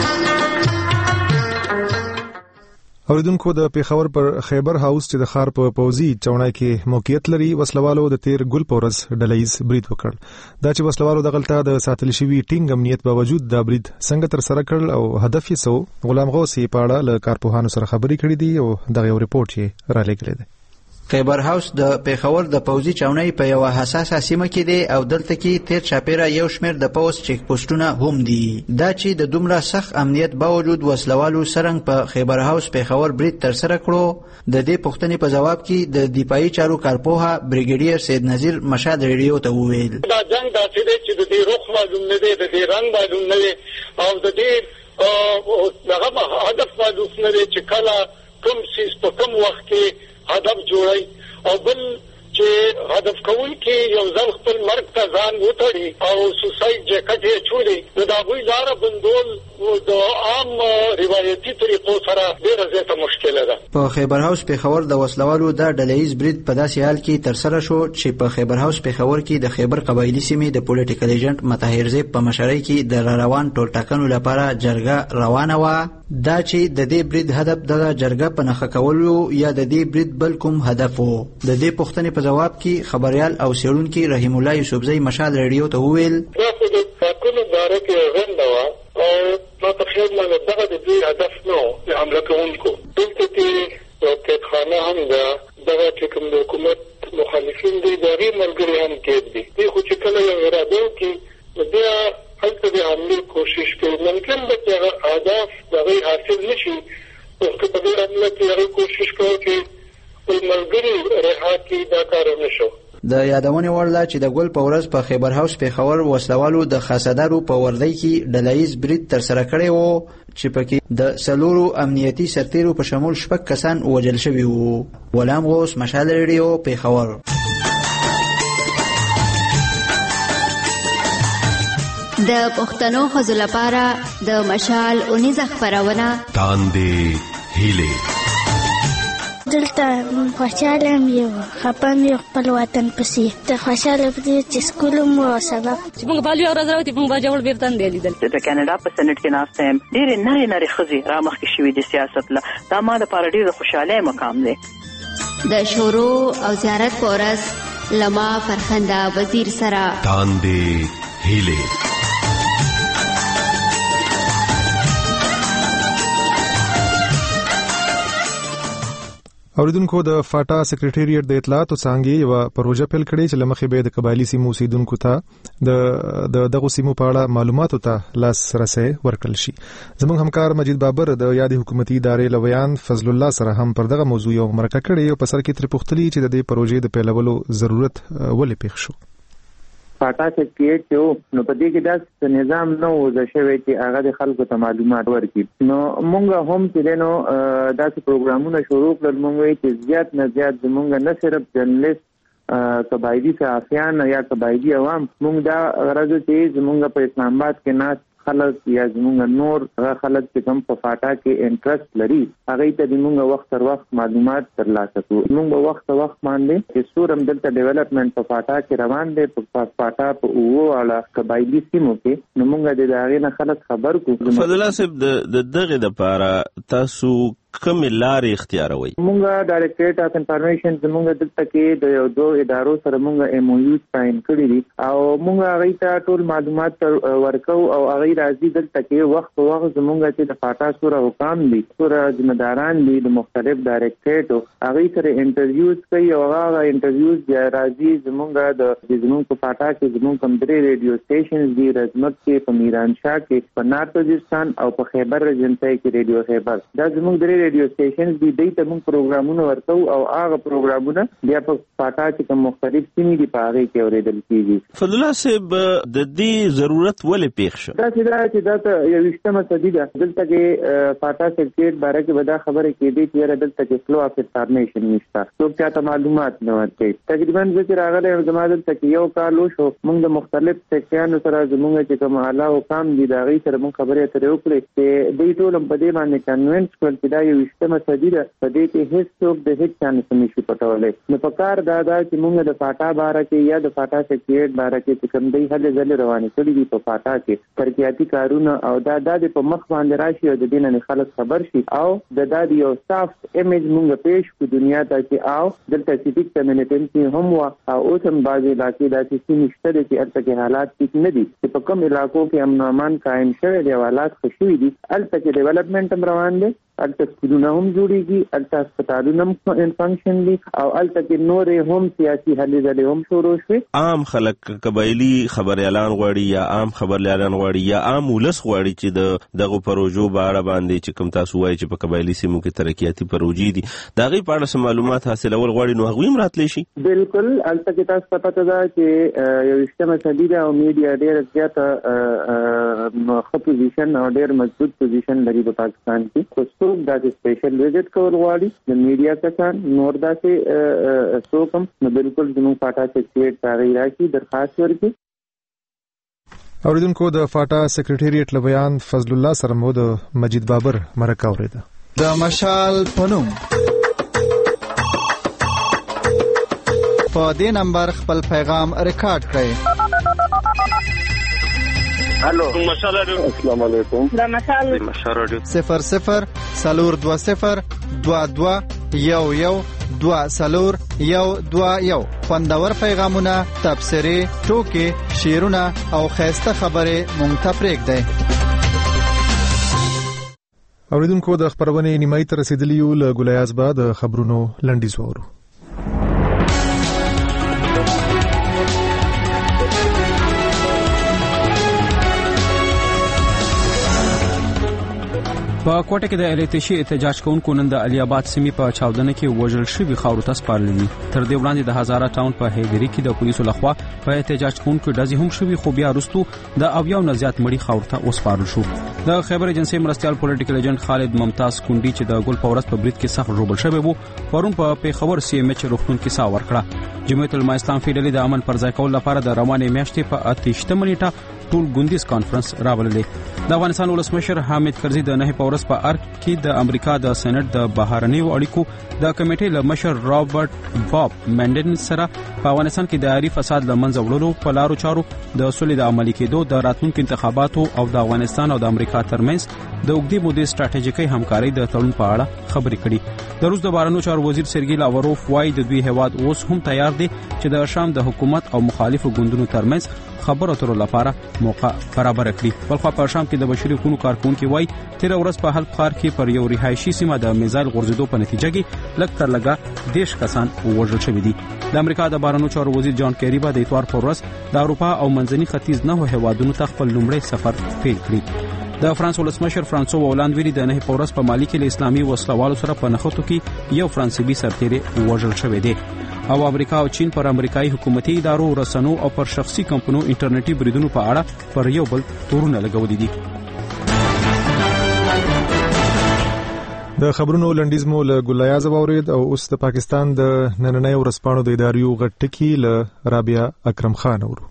اوریدونکو د پیښور پر خیبر هاوس چې د ښار په پوزي چونای کې موقعیت لري وسلوالو د تیر ګل پورز ډلهیز برید وکړ. دا چې وسلوالو د غلطه د ساتل شوی ټینګ امنیت باوجود دا برید څنګه تر سره کړل او هدف یې څه، غلام غوث په اړه له کارپوهانو سره خبرې کړې دي او دغه یو ریپورت یې را لېږلی دی. خیبر هاوس د پیښور د پوزي چونای په یو حساسه سیمه کې دی او دلته کې تیر چاپیره یو شمېر د پوز چیک پوسټونه هم دي. دا چې د دومره سخت امنیت باوجود وسلوالو سرنګ په خیبر هاوس پیښور برید تر سره کړو، د دې پوښتنې په جواب کې د دفاعي چارو کارپوه بریګیډیر سید نذیر مشاد ریډیو ته وویل دا جنگ داسې دی چې د دې رخ معلوم نه دی، د دې رنګ معلوم نه دی او د دې هغه هدف معلوم نه دی چې کله کوم سیس په کوم وخت کې هدف جوړي او بل چې هدف کوونکي یو ځل خپل مرګ ته ځان وتړي او سوساید جاکټ یې چولي نو دا غوي لاره بندول د عام روایتي طریقو سره ډېره زیاته مشکله ده. په خیبر هاوس پیښور د وسلوالو د ډلهیز برید په داسې حال کې تر سره شو چې په خیبر هاوس پیښور کې د خیبر قبایلي سیمې د پولیټیکل ایجنټ مطهر زیب په مشرۍ کې د روان ټولټاکنو لپاره جرګه روانه وه. دا چې د دې برید هدف د جرګه په نښه کولو یا د دې برید بل کوم هدف و، د دې پوښتنې په جواب کې خبريال او څېړونکي رحیم الله یوسفزی مشال ریډیو ته وویل دا خو د ټاکنو باره کې غونډه وه او ما په خیال باندې دغه د دې هدف نه و د حمله کوونکو. دلته کې یو قیدخانه هم ده، دغه چې کوم د حکومت مخالفین دي د هغې ملګري هم قید دي. دوی خو چې کله یو اراده وکړي نو بیا هلته ملګري رها کړي دا کار ونشو. د یادونې وړ ده چې د ګل په ورځ په خیبر هاوس پېښور وسلوالو د خاصدارو په وردی کې ډلهییز برید ترسره کړی و چې پکې د څلورو امنیتي سرتیرو په شمول شپږ کسان وژل شوي وو. غلام غوث، مشال ریډیو، پېښور. د پښتنو ښځو لپاره د مشال اونیزه خپرونه تاندې هیلې. دلته خوشاله یم، خپه یم خپل وطن پسې. ته خوشاله پدې چې سکول مو سبق چې موږ بالي او راځو چې موږ باجوړ بیرته نه لیدل. د کاناډا په سېنات کې ناست یم، ډېرې نړۍ نړۍ ښځې را مخکې شوي د سیاست له. دا ما لپاره ډېر خوشاله مقام دی. د شورو او زیارت په ورځ لما فرخنده وزیر سره تاندې هیلې. اوریدونکو د فاټا سکریټریټ د اطلاعاتو څانګې یو پروژه پیل کړې چې لمخې به د قبایلی سیمو اوسیدونکو ته د دغه سیمو په اړه معلوماتو ته لاسرسي ورکړل شي. زموږ همکار مجید بابر د یادې حکومتي ادارې لویان فضل الله سره هم پر دغه موضوع یو مرکه کړې او په سر کې تر پوښتلې چې د دې پروژې د پیلولو ضرورت ولې پیښ شو. فاټا سکریټریټ یو نو په دې کې دا نظام نو وځي چې هغه د خلکو ته معلومات ورکړي. نو مونږ هم چې نو داسې پروګرامونه شروع کړل، مونږ چې زیات نه زیات زمونږ نه صرف جرنالست قبایلی صحافیان یا قبایلی عوام، مونږ دا غرض چې زمونږ په اسلام آباد کې ناس خلک یا زمونږ نور هغه خلک چې کوم په فاټا کې انټرست لري هغه ته د مونږ وخت تر وخت معلومات ترلاسه کوو. مونږ وخت تر وخت باندې چې سورم دلته ډیولپمنٹ په فاټا کې روان دی، په فاټا په اوو اړه قبایلی سیمو کې، نو مونږ د هغه نه خلک خبر کوو. فضل الله صاحب د دغه لپاره تاسو کوم لارې اختیاروي؟ مونږ ډایریکټریټ اف انفارمیشن زمونږ دلته کې د یو دوه ادارو سره مونږ ایم او یو ساين کړی دي او مونږ هغه ته ټول معلومات ورکو او هغه راځي دلته کې وخت په وخت زمونږ چې د فاټا سره حکام دي، سره ځمداران دي د مختلف ډایریکټریټو، هغه سره انټرویوز کوي او هغه انټرویوز بیا راځي زمونږ د زمونږ په فاټا کې زمونږ کوم درې ریډیو سټیشنز دي، رزمت کې، په میرانشاه کې، په نارت وزیرستان او په خیبر رجنټای کې ریډیو خیبر. دا زمونږ درې ریډیو سټیشنز دي، دوی ته موږ پروګرامونه ورکو او هغه پروګرامونه بیا په فاټا کې کوم مختلف سیمې دي په هغه کې اوریدل کیږي. فضل الله صاحب د دې ضرورت ولې پیښ شو؟ دا چې دا چې دا یویشتمه صدي ده، دلته کې فاټا سکریټریټ باره کې به دا خبره کېدې چې دلته کې فلو اف انفارمیشن نشته، څوک چاته معلومات نه ورکوي. تقریبا زه چې راغلی یم زما دلته کې یو کال وشو، موږ د مختلف سیکټریانو سره زموږ چې کوم اعلی حکام دي د هغې سره موږ خبرې اترې وکړې چې دوی ټول په دې باندې کنوینس کړل چې دا یویشتمه صدي ده، په دې کې هیڅ څوک د هیڅ چا نه نشي پټولی. نو په کار دا ده چې موږ د فاټا باره کې یا د فاټا سکریټریټ باره کې چې کوم دوی هلې ځلې روانې کړي دي په فاټا کې ترقیاتي کارونه او دا د په مخ باندې راشي او د دې نه خلک خبر شي او د دا یو صاف ایمیج موږ پیش کو دنیا ته چې او دلته سیټیک کمیونټي هم وا او اوس هم بعضې علاقې داسې سیمې شته دي چې هلته کې حالات ټیک نه دي، چې په کوم علاقو کې امن او امان قایم شوی دی او حالات ښه شوي دي، هلته کې ډیولپمنټ هم روان دی، هلته سکولونه هم جوړېږي، هلته هسپتالونه هم فنکشن دي او هلته کې نورې هم سیاسي هلې ځلې هم شروع شوې. عام خلک قبایلي خبریالان غواړي یا عام خبریالان غواړي یا عام ولس غواړي چې د دغه پروژو په اړه باندې چې کوم تاسو وایي چې په قبایلي سیمو کې ترقیاتي پروژې دي د هغې په اړه معلومات حاصلول غواړي، نو هغوی هم راتلی شي. بالکل هلته کې تاسو ته پته ده چې یویشتمه صدي ده او میډیا ډېره زیاته ښه پوزیشن او ډېر مضبوط پوزیشن لري په پاکستان کې. څوک داسې سپیشل وزټ کول غواړي د میډیا کسان نور داسې څوک هم نو بالکل زموږ فاټا سکریټریټ ته هغوی راشي درخواست ورکړي. اوریدونکو د فاټا سکریټریټ لویان فضل الله سره مو د مجید بابر مرکه اوریده. د مشال پنوم په دې نمبر خپل پیغام ریکارډ کړئ. الو مشال رادیو. السلام علیکم. دا مشال مشال رادیو صفر صفر سلور دو صفر دو دو یو یو دو سلور یو دو یو. خوندور پیغامونه، تبصرې، ټوکې، شعرونه او خیسته خبرې مونږ ته پرېږدئ. اوریدونکو د خبرونې نیمایي ته رسیدلي یو له ګولیاز به د خبرونو لنډیز واورو. په کوټه کې د الاتشي احتجاج کوونکو نن د علي آباد سیمې په چاودنه کې وژل شوي خاورو ته سپارل دي. تر دې وړاندې د هزاره ټاون په هیدری کې د پولیسو لخوا په احتجاج کوونکو ډزې هم شوي، خو بیا وروسته د اویاو نه زیات مړي خاورو ته وسپارل شو. د خیبر ایجنسی مرستيال پولیټیکل ایجنټ خالد ممتاز کونډي چې د ګل پورس په برید کې سخت ژوبل شوی وو، پرون په پیښور سی ام ایچ روغتون کې سا ورکړه. جمعیت العلماء اسلام فیډلې د امن پر ځای کول لپاره د روانې میاشتې په اتهشتمه نیټه ټول ګوندیز کانفرنس راوللې. د افغانستان ولسمشر حامد کرزي د نه پورس په ارګ کې د امریکا د سېنات د بهرنیو اړیکو د کمیټې له مشر رابرټ باب منډن سره په افغانستان کې د عاري فساد لمنځه وړلو په لارو چارو د اصول د عملي کېدو د راتلونکو انتخاباتو او د افغانستان او د امریکا ترمنځ د اوږدې مودې ستراتیژیکي همکاري د تړون په اړه خبرې کړي. د روس د بهرنیو چارو وزیر سرګی لاوروف وايي د دوی هیواد اوس هم تیار دی چې د شام د حکومت او مخالفو ګوندونو ترمنځ خبرو اترو لپاره موقع برابر کړي. بلخو په شام کې د بشري حقوقو کارکونکو وايي تیر ورځ په حلب ښار کې پر یو رهایشي سیمه د میزایل غورځېدو په نتیجه کې لږ تر لږه دیش کسان وژل شوي دي. د امریکا د بهرنیو چارو وزیر جان کیری به د اتوار پر ورځ د اروپا او منځني ختیځ نه هیوادونو ته خپل لومړی سفر پیل کړي. د فرانس ولسمشر فرانسوا هولاند ویلي د نه پورس په مالی کې له اسلامي وسلوالو سره په نښتو کې یو فرانسوي سرتیری وژل شوی دی. او امریکا او چین پر امریکایي حکومتي ادارو، رسنو او پر شخصي کمپنیو انټرنیټي بریدونو په اړه پر یو بل تورونه لګولي دي. د خبرونو لنډیز مو له ګلایاز واورید او اوس د پاکستان د نننۍ ورځپاڼو د اداریو غټکی له رابعه اکرم خان اورو.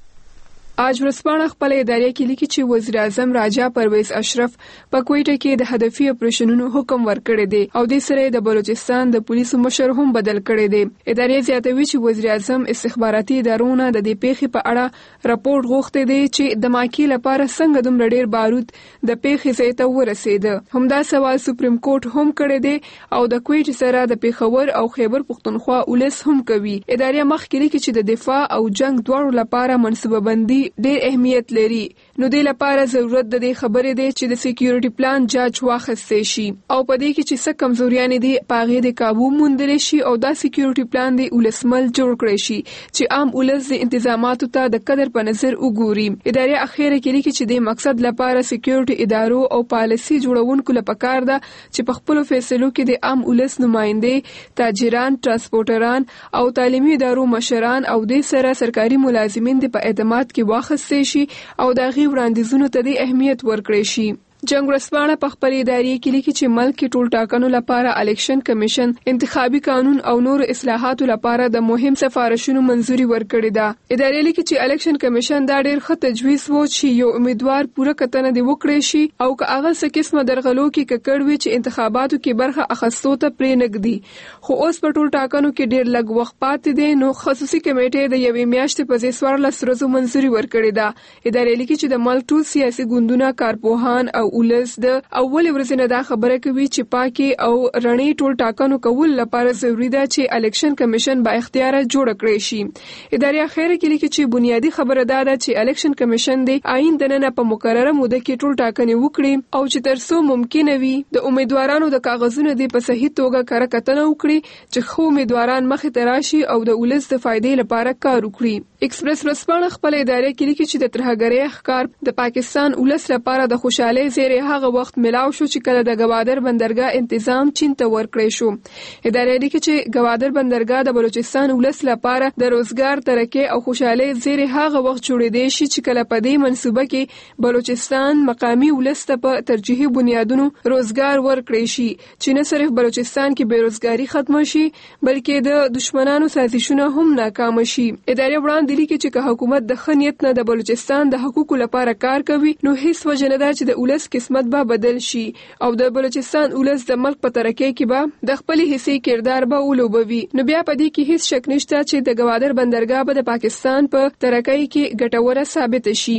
آج ورځپاڼه خپل ادارې کې لیکي چې وزیر اعظم راجا پرویز اشرف په کوټه کې د هدفي اپریشنونو حکم ورکړی دی او د سره د بلوچستان د پولیسو مشر هم بدل کړی دی. ادارې زیاتوي چې وزیر اعظم استخباراتي ادارونه د دې پیښې په اړه راپور غوښتي دي چې د ماکی لپاره څنګه دومره ډیر بارود د پیښې ځای ته ورسید. همدا سوال سپریم کورټ هم کړی دی او د کوټ سره د پیښور او خیبر پښتونخوا ولس هم کوي. ادارې مخکې لیکي چې د دفاع او جنگ دواړو لپاره منصوبه بندي ډېر اهمیت لري، نو د لپاره ضرورت د دې خبرې دی چې د سکیورټي پلان جاج واخیستل شي او په دې کې چې څه کمزوریاں دي پاغې د काबू موندل شي او دا سکیورټي پلان دی ولسمل جوړ کړی شي چې عام ولس د انتظاماتو ته د قدر په نظر وګوري. ادارې اخیره کې لیکي چې د مقصد لپاره سکیورټي ادارو او پالیسي جوړونکو لپاره کار ده چې په خپل فیصلو کې د عام ولس نمائنده، تاجران، ترانسپورټران او تعلیمي ادارو مشران او د سره سرکاري ملازمین د په اعتماد کې واخیستل شي او د غي وړاندیزونو ته د اهمیت ورکړي شي. جنگ ورځپاڼه په خپل ادارې کې لیکي چې ملک کې ټول ټاکنو لپاره الیکشن کمیشن انتخابي قانون او نور اصلاحاتو لپاره د مهم سفارشونو منځوري ورکړې ده. ادارې لیکي چې الیکشن کمیشن دا ډېر ښه تجویز وو چې یو امیدوار پوره کتنه دی وکړي شي او که هغه څه قسمه درغلو کې ککړ وي چې انتخاباتو کې برخه اخیستو ته پرې نګدي. خو اوس په ټول ټاکنو کې ډېر لږ وخت پاتې دی، نو خصوصي کمیټې د یوې میاشتې په ځای څوارلس ورځو منځوري ورکړې ده. ادارې لیکي چې د ملک ټول سیاسي ګوندونه، کارپوهان او ولس د اول ورځې نه دا خبره کوي چې پاکي او رڼې ټول ټاکنو کول لپاره ضروری ده چې الیکشن کمیشن با اختیار جوړ کړي شي. ادارې اخیره کې لیکي چې بنیادی خبره ده چې الیکشن کمیشن د آئین د نن په مقرره موده کې ټول ټاکنې وکړي او چې ترڅو ممکن وي د امیدوارانو د کاغذونو د په صحیح توګه کار کتنه وکړي چې خو امیدواران مخې ته راشي او د ولس د فائدې لپاره کار وکړي. ایکسپریس ورځپاڼه خپل ادارې کې لیکي چې د ترهګرۍ ښکار د پاکستان ولس لپاره د خوشحالۍ زیری هغه وخت ملاو شو چې کله د گوادر بندرګاه تنظیم چین ته ورکړی شو. ادارې لیکي چې گوادر بندرګاه د بلوچستان ولس لپاره د روزګار، ترقۍ او خوشحالۍ زیری هغه وخت جوړېدی شي چې کله په دې منصوبه کې بلوچستان مقامی ولس ته په ترجیحي بنیادونو روزګار ورکړی شي چې نه صرف بلوچستان کې بیروزګاری ختم شي بلکې د دشمنانو سازشونه هم ناکام شي. ادارې وړاندې لیکي چې که حکومت د ښه نیت نه د بلوچستان د حقوقو لپاره کار کوي نو هیڅ وجه نه ده چې د ولس قسمت به بدل شي او د بلوچستان ولس د ملک په ترقۍ کې به د خپل حصې کردار به ولوبوي. نو بیا په دې کې هیڅ شک نشته چې د گوادر بندرګاه به د پاکستان په ترقۍ کې ګټوره ثابت شي.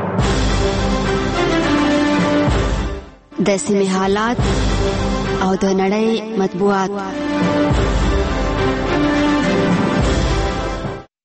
د سیمې حالات او د نړۍ مطبوعات.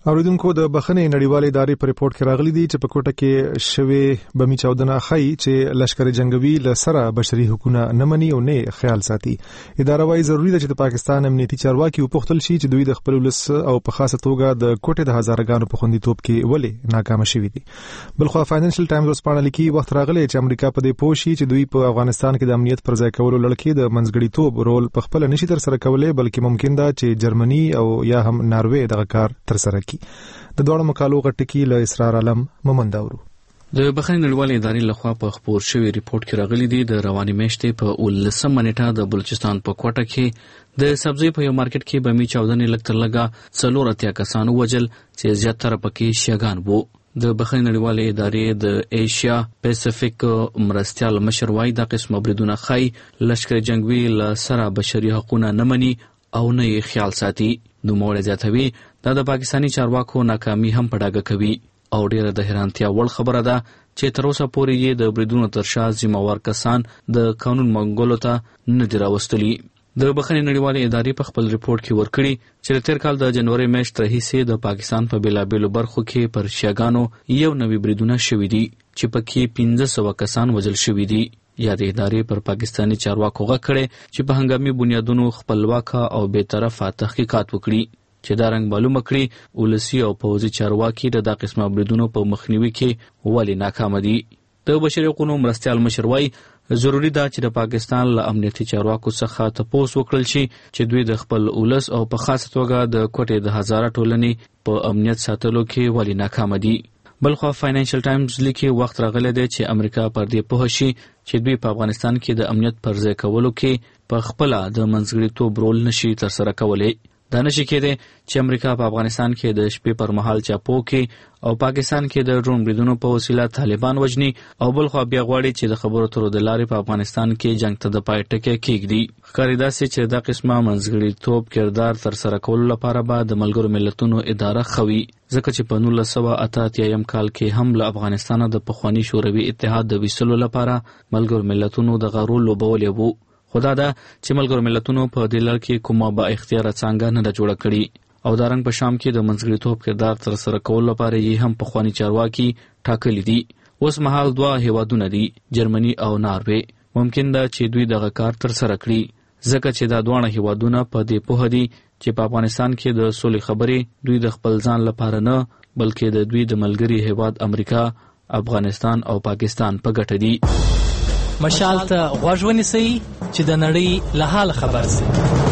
اوریدونکو د بخښنې نړیوالې ادارې په ریپورت کې راغلي دي چې په کوټه کې شوی بمی چاودنه ښایي چې لشکر جنگوي له سره بشري حقوقونه نه مني او نه خیال ساتي. اداره وايي ضروری ده چې د پاکستان امنیتي چارواکي وپوښتل شي چې دوی د خپل ولس او په خاصه توګه د کوټې د هزارګانو په خوندیتوب کې ولې ناکام شوي دي. بلخو فاینانشل ټایمز ورسپانه لیکي وخت راغلی چې امریکا په دې پوه شي چې دوی په افغانستان کې د امنیت پر ځای کولو لړ کې د منځګړیتوب رول په خپل نشي تر سره کولای، بلکې ممکن ده چې جرمني او یا هم ناروې دغه کار تر سره کړي. د دوړو مقالو غټکی له اسرار علم ممنداورو. د بخښنې نړیوالې ادارې لخوا په خبر شوی ریپورت کې راغلي دي د رواني میاشتې په ولسم منېټه د بلوچستان په کوټه کې د سبزی په یو مارکیټ کې بمی چاودنې لږ تر لږه څلور اتیا کسانو وژل چې زیاتره پکې شیعاګان وو. د بخښنې نړیوالې ادارې د ایشیا پیسفیک مرستیال مشر وايي دا قسم بریدونه ښایي لشکر جنگوي له سره بشري حقوقونه نه مني او نه یې خیال ساتي. نوموړی زیاتوي دا د پاکستاني چارواکو ناکامي هم په ډاګه کوي او ډیره د حیرانتیا وړ خبره ده چې تر اوسه پورې یې د بریدونو تر شا ذمہوار کسان د قانون منګولو ته نه دي راوستلي. د بخښنې نړیوالې ادارې په خپل ریپورت کې ورکړي چې د تیر کال د جنوري میاشت راهیسې د پاکستان په بیلابیلو برخو کې پر شیعاګانو یو نوي بریدونه شوي دي چې پکې پنځه سوه کسان وژل شوي دي. یا د ادارې پر پاکستاني چارواکو غږ کړی چې په هنګامي بنیادونو خپلواکه او بیطرفه تحقیقات وکړي چې دا رنګ معلومه کړي ولسي او پوځي چارواکي د دا قسمه بریدونو په مخنیوي کې ولې ناکام دي. د بشري حقوقو مرستیال مشر وايي ضروری ده چې د پاکستان له امنیتي چارواکو څخه تپوس وکړل شي چې دوی د خپل ولس او په خاصه توګه د کوټې د هزاره ټولنې په امنیت ساتلو کې ولې ناکام دي. بلخو فاینانشل ټایمز لیکي وخت راغلی دی چې امریکا پر دې پوه شي چې دوی په افغانستان کې د امنیت پر ځای کولو کې په خپله د منځګړیتوب رول نشي ترسره کولی. دا نشي کېدی چې امریکا په افغانستان کې د شپې پر مهال چاپو کې او پاکستان کې د ډرون بریدونو په وسیله طالبان وژني او بلخو بیا غواړي چې د خبرو اترو د لارې په افغانستان کې جنګ ته د پای ټکی کېږدي. ښکاري داسې چې دا قسمه منځګړیتوب کردار ترسره کولو لپاره به د ملګرو ملتونو اداره خوي، ځکه چې په نولس سوه اته اتیایم کال کې هم له افغانستانه د پخواني شوروي اتحاد د ویستلو لپاره ملګرو ملتونو دغه رول لوبولی وو. خدا دا چې ملګرو ملتونو په دې لړ کې کومه با اختیاره څانګه نه ده جوړه کړې او دا رنګ په شام کې د منځګړیتوب کردار ترسره کولو لپاره یې هم پخواني چارواکي ټاکلي دي. اوس مهال دوه هیوادونه دي، جرمني او ناروې. ممکن ده چې دوی دغه کار ترسره کړي ځکه چې دا دواړه هیوادونه په دې پوهه دي چې په افغانستان کې د سولې خبرې دوی د خپل ځان لپاره نه بلکې د دوی د ملګري هیواد امریکا، افغانستان او پاکستان په ګټه دي. مشال ته غوږ ونیسئ چې د نړۍ له حال خبر شئ.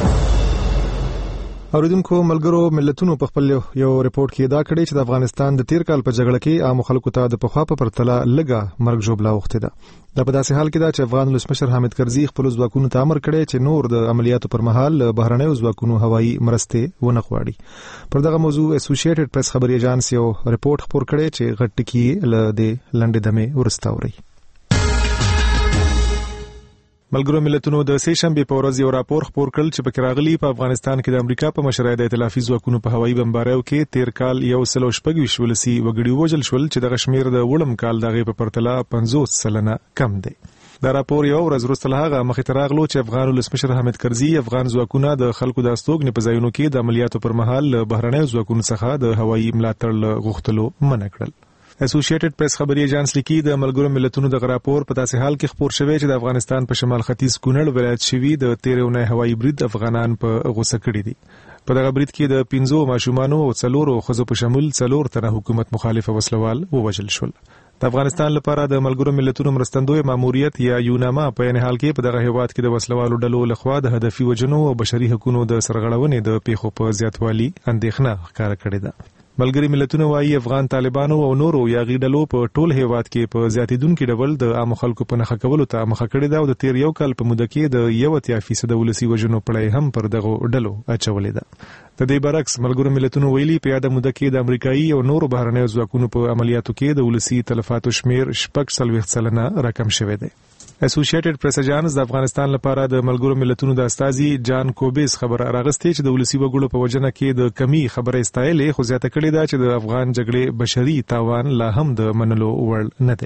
اوریدونکو ملګرو ملتونو په خپل یو ریپورت کې دا کړی چې د افغانستان د تیر کال په جګړه کې عام خلکو ته د پخوا په پرتله لږه مرګ ژوبله اوښتې ده. دا په داسې حال کې ده چې افغان ولسمشر حامد کرزي خپل ځواکونو ته امر کړی چې نور د عملیاتو پر مهال بهرنیو ځواکونو هوایي مرستې ونه غواړي. پر دغه موضوع اسوسییټډ پریس خبري ایجانس یو ریپورت خپور کړی چې غټ ټکی له دې لنډې دمې ورسته اوري. ملګرو ملتونو د سې شنبې په ورځ یو راپور خپور کړل چې پکې راغلي په افغانستان کې د امریکا په مشرۍ د ائتلافي ځواکونو په هوایي بمباریو کې تیر کال یو سل او شپږ ویشت ولسي وګړي وژل شول چې دغه شمیر د وړم کال دغه په پرتله پنځوس سلنه کم دی. دا راپور یو ورځ وروسته له هغه مخې ته راغلو چې افغان ولسمشر حامد کرزي افغان ځواکونه د خلکو د استوګنې په ځایونو کې د عملیاتو پر مهال بهرنیو ځواکونو څخه د هوایي ملاتړ غوښتلو منع کړل. اسوسییټډ پریس خبري ایجانس لیکي د ملګرو ملتونو د راپور په داسې حال کې خبر شوی چې د افغانستان په شمال ختیځ کونړ ولایت شوی د تیرونه هوایي برید افغانان په غوسه کړی دي. په دغه برید کې د پنځو ماشومانو او څلورو ښځو په شمول څلور تنه حکومت مخالف وسلوال ووژل شول. د افغانستان لپاره د ملګرو ملتونو مرستندوی ماموریت یا یوناما په یعنی حال کې په دغه هیواد کې د وسلوالو ډلو لخوا د هدفي وجنو او بشري حقوقو د سرغړونې د پیښو په زیاتوالي اندېښنه ښکاره کړې ده. ملګری ملتونه وايي افغان طالبانو او نورو یاغي ډلو په ټول هیواد کې په زیاتیدونکو ډول د عام خلکو په نخښه کولو ته مخه کړې ده او د تیر یو کال په موده کې د یو اتیا فیصد ولسی وژنو پړۍ هم پر دغه ډلو اچولې ده. د دې برعکس ملګرو ملتونو ویلي په یاده موده کې د امریکایي او نورو بهرنیو ځواکونو په عملیاتو کې د ولسی تلفاتو شمیر شپږ څلوېښت سلنه راکم شوی دی. اسوسییټډ پریس ایجانس د افغانستان لپاره د ملګرو ملتونو د استازي جان کوبیس خبر راغستې چې د ولسی وګړو په وجنه کې د کمی خبره استایلې خو زیاته کړې ده چې د افغان جګړې بشري تاوان لا هم د منلو وړ نه دی.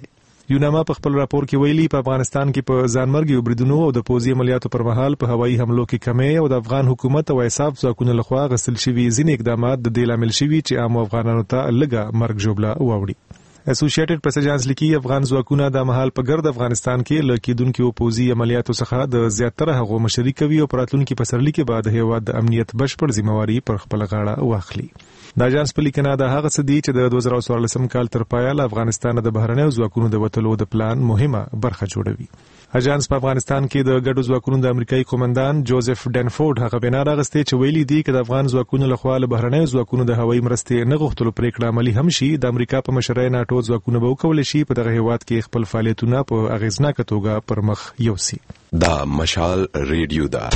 یوناما په خپل راپور کې ویلي په افغانستان کې په ځانمرګي بریدونو او د پوځي عملیاتو پر مهال په هوایي حملو کې کمی او د افغان حکومت او حساب ځواکونو لخوا غسل شوي ځینې اقدامات د دې لامل شوي چې عام افغانانو ته لږه مرګ ژوبله واوړي. اسوسییټډ پریس اجانس لیکي افغان ځواکونه د مهال په ګرد افغانستان کې له کېدونکو پوځي عملیاتو څخه د زیاتره هغو مشري کوي او راتلونکي پسرلي کې به د هیواد د امنیت بشپړ ذمہواري پر خپل غاړه واخلي. د اجانس په لیکنه د هغه څه دی چې د دوه زره څوارلسم کال تر پایه له افغانستان د بهرنیو ځواکونو د وتلو د پلان مهمه برخه جوړوي. اجانس په افغانستان کې د ګډو ځواکونو د امریکایي قومندان جوزف ډنفورد هغه بنا راغستې چې ویلي دی چې د افغان ځواکونو لخوا له بهرنیو ځواکونو د هوایي مرستې نه غوښتلو پریکړه عملي هم شي د امریکا په مشرۍ ناټو ځواکونه به وکولای شي په دغه هیواد کې خپل فعالیتونه په اغیزناکه توګه پر مخ یوسي. دا مشال ریډیو دا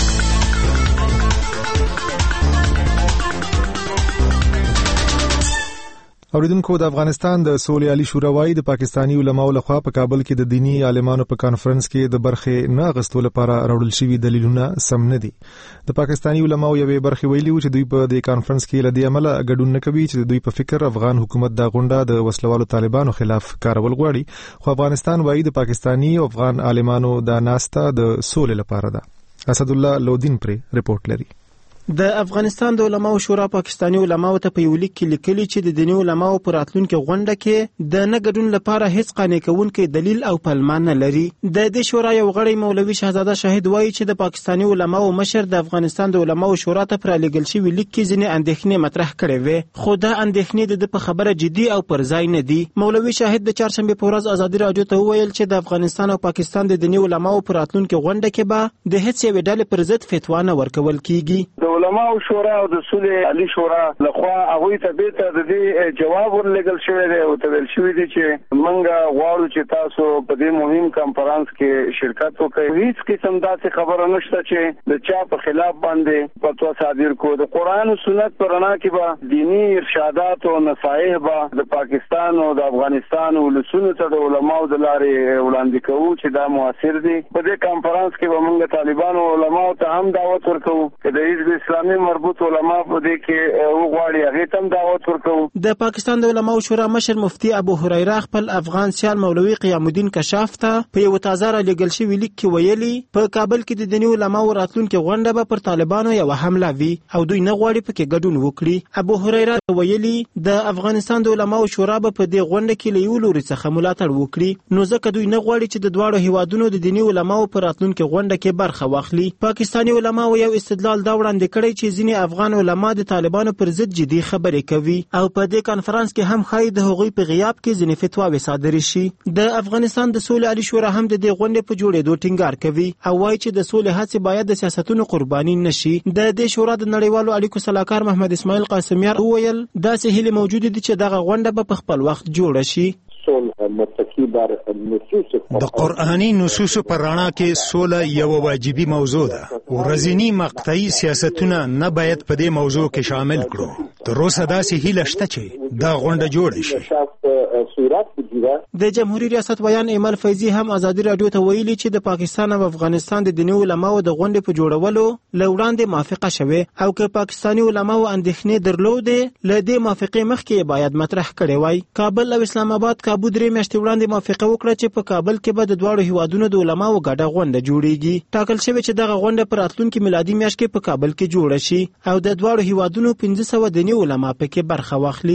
اوریدونکو د افغانستان د سولې عالی شورا وايي د پاکستانی علماو لخوا په کابل کې د دینی عالمانو په کانفرنس کې د برخې نه غستو لپاره راوړل شوی دلیلونه سم نه دي. د پاکستانی علماو یوې برخې ویلي چې دوی په د کانفرنس کې لدی عمله ګډون نه کوي چې دوی په فکر افغان حکومت دا غونډه د وسلوالو طالبانو خلاف کارول غواړي، خو افغانستان وايي د پاکستانی او افغان عالمانو د ناسته د سولې لپاره ده. اسد الله لودین پر رپورت لري. د افغانستان د علماو شورا پاکستانی علماو ته په یو لیک کې لیکلي چې د دیني علماو پر راتلونکي غونډه کې د نه ګډون لپاره هیڅ قانع کوونکی دلیل او پلمان نه لري. د دې شورا یو غړی مولوي شهزاده شاهد وایي چې د پاکستانی علماو مشر د افغانستان د علماو شورا ته پر لګل شوی لیک کې ځینې اندېښنې مطرح کړې وې، خو دا اندېښنې د په خبره جدي او پر ځای نه دي. مولوي شاهد د چهارشنبه په ورځ ازادي راډیو ته وویل چې د افغانستان او پاکستان د دیني علماو پر راتلونکي غونډه کې به د هیڅ یوې ډلې پر ضد فتوا نه ورکول کیږي. د علماو شورا او د سولې علی شورا لخوا هغه ته به ته د دې جواب ورلګل شوی دی او ته ویل شوی دی چې منګه غواړو چې تاسو په دې مهم کانفرنس کې شرکت وکړئ. هیڅ قسم داسې خبره نشته چې د چا په خلاف باندې فتوا صادر کو. د قران او سنت پر رڼا کې به دینی ارشادات او نصایح به د پاکستان او د افغانستان ولسونو ته د علماو د لارې وړاندې کوو چې دا موثر دي. په دې کانفرنس کې به موږ طالبانو علماو ته هم دعوت ورکوو چې د حزب اسلامي مربوط علما په دې کې وغواړي هغه تم دعوت ورکوو. د پاکستان د علماو شورا مشر مفتی ابو هريره خپل افغان سیال مولوي قیام الدین کشاف ته په یو تازه را لګل شوی لیک کې ویلي په کابل کې د دیني علماو راتلونکي غونډه به پر طالبانو یو حمله وي او دوی نه غواړي پکې ګډون وکړي. ابو هريره ویلي د افغانستان د علماو شورا به په دې غونډه کې له یو لوري څخه ملاتړ وکړي، نو ځکه دوی نه غواړي چې د دواړو هیوادونو د دیني علماو پر راتلونکي غونډه کې برخه واخلي. پاکستانی علماو یو استدلال دا وړاندې کړی چې ځینې افغان علما د طالبانو پر ضد جدي خبرې کوي او په دې کانفرنس کې هم خای د هغوی په غیاب کې ځینې فتواوې صادرې شي. د افغانستان د سولې عالی شورا هم د دې غونډې په جوړېدو ټینګار کوي او وایي چې د سولې هڅې باید د سیاستونو قرباني نشي. د دې شورا د نړیوالو اړیکو سلاکار محمد اسماعیل قاسمیار وویل داسې هیلې موجود دي چې دغه غونډه به په خپل وخت جوړه شي. د قرآنی نصوصو پر رڼا کې سوله یو واجبي موضوع ده. ورځنی مقطعي سیاستونه نه باید په دې موضوع کې شامل کړو. تر اوسه داسې هیله شته چې دا غونډه جوړه شي. د جمهوریت ریاست ویان ایمل فیضی هم ازادي راډیو ته ویلي چې د پاکستان او افغانستان د دیني علماو د غونډې په جوړولو له وړاندې موافقه شوه او که پاکستانی علماو اندېښنې درلودې له دې موافقې مخکې باید مطرح کړي وای. کابل او اسلام آباد کابو درې میاشتې وړاندې موافقه وکړه چې په کابل کې به د دواړو هیوادونو د علماو ګډه غونډه جوړیږي. ټاکل شوی چې دغه غونډه پر راتلونکي میلادي میاشت کې په کابل کې جوړه شي او د دواړو هیوادونو پنځه سوه دیني علما پکې برخه واخلي.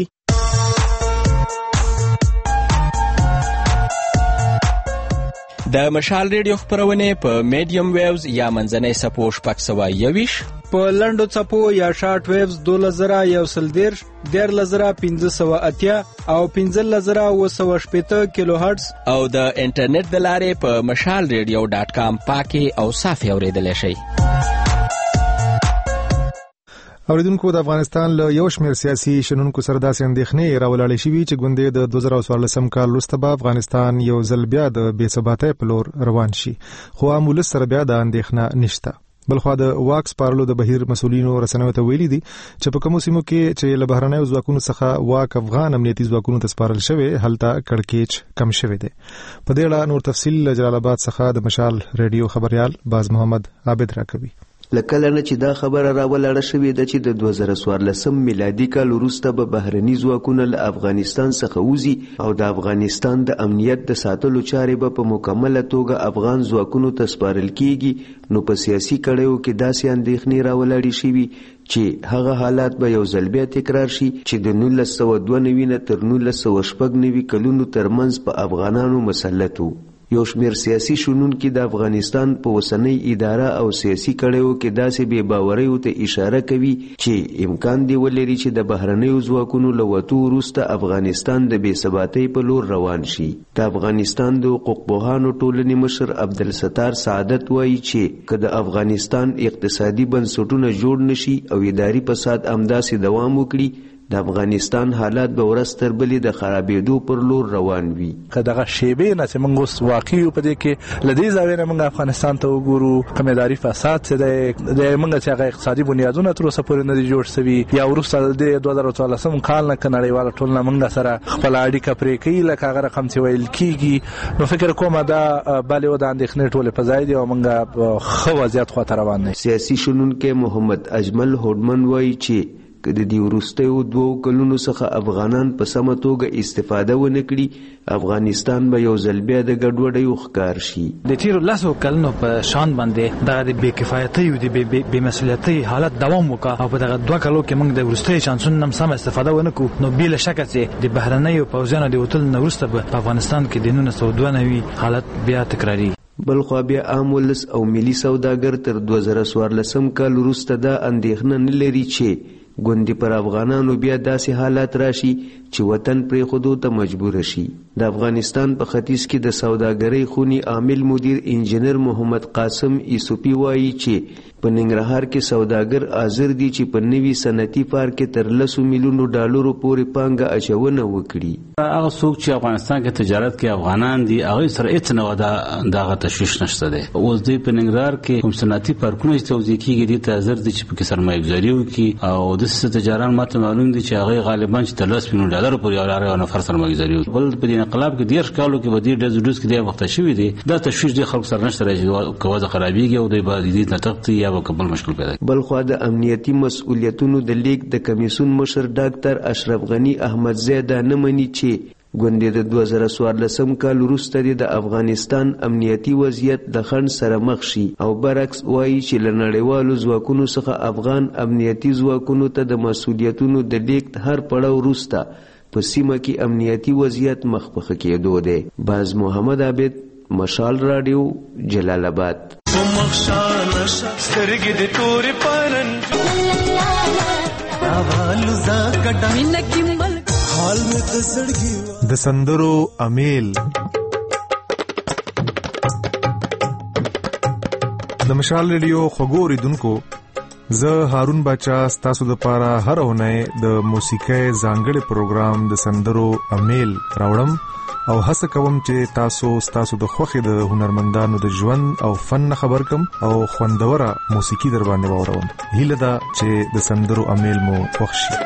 د مشال ریډیو خبرونه په میډیم ویوز یا منځنۍ سپو شپږ سوه یوویشت په لنډو څپو یا شارټ ویوز دوله زره یو سل دېرش دیارلس زره پنځه سوه اتیا او پنځلس زره اووه سوه شپېته کیلو هرټز او د انټرنیټ د لارې په مشال ریډیو ډاټ کام پاکي او صافي اورېدلی شئ. اوریدونکو د افغانستان له یو شمېر سیاسي شنونکو سره داسې اندېښنې راولاړې شوي چې ګوندې د دوه زره څوارلسم کال وروسته به افغانستان یو ځل بیا د بې ثباتۍ په لور روان شي، خو عام ولس سره بیا د اندېښنه نشته. بلخوا د واک سپارلو د بهیر مسؤلینو رسنیو ته ویلي دي چې په کومو سیمو کې چې له بهرنیو ځواکونو څخه واک افغان امنیتي ځواکونو ته سپارل شوی هلته کړکېچ کم شوی دی. په دې اړه نور تفصیل له جلال آباد څخه د مشال ریډیو خبريال باز محمد عابد راکوي. لکه لنه چې دا خبره راولاړه شوې ده چې د دوه زره څوارلسم میلادي کال وروسته به بهرني ځواکونه له افغانستان څخه وځي او د افغانستان د امنیت د ساتلو چارې به په مکمله توګه افغان ځواکونو ته سپارل کیږي، نو په سیاسي کړیو کې داسې اندېښنې راولاړې شوي چې هغه حالات به یو ځل بیا تکرار شي چې د نولس سوه دوه نوي نه تر نولس سوه شپږ نوي کلونو ترمنځ په افغانانو مسلط و. یو شمیر سیاسي شنونکي د افغانستان په اوسنۍ اداره او سیاسي کړیو کې داسې بې باوریو ته اشاره کوي چې امکان دی ولري چې د بهرنیو ځواکونو له وتو وروسته افغانستان د بې ثباتۍ په لور روان شي. د افغانستان د حقوقپوهانو ټولنې مشر عبدالستار سعادت وایي چې که د افغانستان اقتصادي بنسټونه جوړ نشي او اداري فساد همداسې دوام وکړي، د افغانستان حالات به ورځ تر بلې د خرابېدو پر لور روان وي. که دغه شیبې نه چې موږ اوس واقع یو په دې کې له دې زاویې نه موږ افغانستان ته وګورو، کوم اداري فساد چې دی د موږ چې هغه اقتصادي بنیادونه تر اوسه پورې نه دي جوړ شوي، یا وروسته د دوه زره څوارلسم کال نه که نړیواله ټولنه موږ سره خپله اړیکه پرې کوي لکه هغه رقم چې ویل کېږي، نو فکر کومه دا بلې و د اندېښنې ټولې په ځای دي او موږ ښه وضعیت خواته روان دی. سیاسي شنونکی محمد اجمل هوډمن وایي چې که د دې وروستیو دوو کلونو څخه افغانان په سمه توګه استفاده ونه کړي، افغانستان به یو ځل بیا د ګډوډیو ښکار شي. د تیرو لسو کلونو په شان باندې دغه د بې کفایتۍ او د بې مسؤلیتۍ حالت دوام وکړ او په دغه دوه کلو کې موږ د وروستیو چانسونو نه سمه استفاده ونه کړو، نو بې له شکه چې د بهرنیو پوځیانو د وتلو نه وروسته به په افغانستان کې د نولس سوه دوه نوي حالت بیا تکرارېږي. بلخوا بیا عام ولس او ملي سوداګر تر دوه زره څوارلسم کال وروسته دا اندېښنه نه لري چې ګوندې پر افغانانو بیا داسې حالات راشي چې وطن پرېښودو ته مجبور شي. د افغانستان په ختیځ کې د سوداګرۍ خونې عامل مدیر انجینر محمد قاسم ایسوپي وایي چې په ننګرهار کې سوداګر حاضر دي چې په نوي صنعتي پارک کې تر لسو میلیونو ډالرو پورې پانګه اچونه وکړي. هغه څوک چې افغانستان کې تجارت کوي افغانان دي، هغوی سره هېڅ نه وه دغه تشویش نشته دی. اوس دوی په ننګرهار کې کوم صنعتي پارکونه چې توضیح کېږي دې ته حاضر دي چې پکې سرمایه ګزاري وکړي او داسې تجاران ماته معلوم دي چې هغوی غالبا چې تر لس میلیونو ډالرو پورې یو نفر سرمایه ګزاري وکړي. بل په دې انقلاب کې دېرش کالو کې به دې ډز ډوز کې دی وخته شوي دي، دا تشویش دې خلکو سره نشته دی چې که وضع خرابېږي او دوی به د دې نه تښتي یا به بل مشکل پیدا کړي. بلخوا د امنیتي مسؤلیتونو د لیګ د کمیسیون مشر ډاکټر اشرف غني احمدزی دا نه مني چې ګوندې د دوه زره څوارلسم کال وروسته د افغانستان امنیتي وضعیت د خنډ سره مخ شي او برعکس وایي چې له نړیوالو ځواکونو څخه افغان امنیتي ځواکونو ته د مسؤلیتونو د لیږد هر پړاو وروسته په سیمه کې امنیتي وضعیت مخ په ښه کېدو دی. باز محمد عابد، مشال راډیو، جلال آباد. د سندرو امیل د مشال ریډیو خبرو ریدونکو، زه هارون باچا ستاسو د پاره هر اونۍ د موسیقۍ ځانګړي پروګرام د سندرو امیل راوړم او هڅه کوم چې تاسو ستاسو د خوښې د هنرمندانو د ژوند او فن خبر کم او خوندوره موسیقي در باندې واوروم. هیله ده چې د سندرو امیل مو خوښ شي.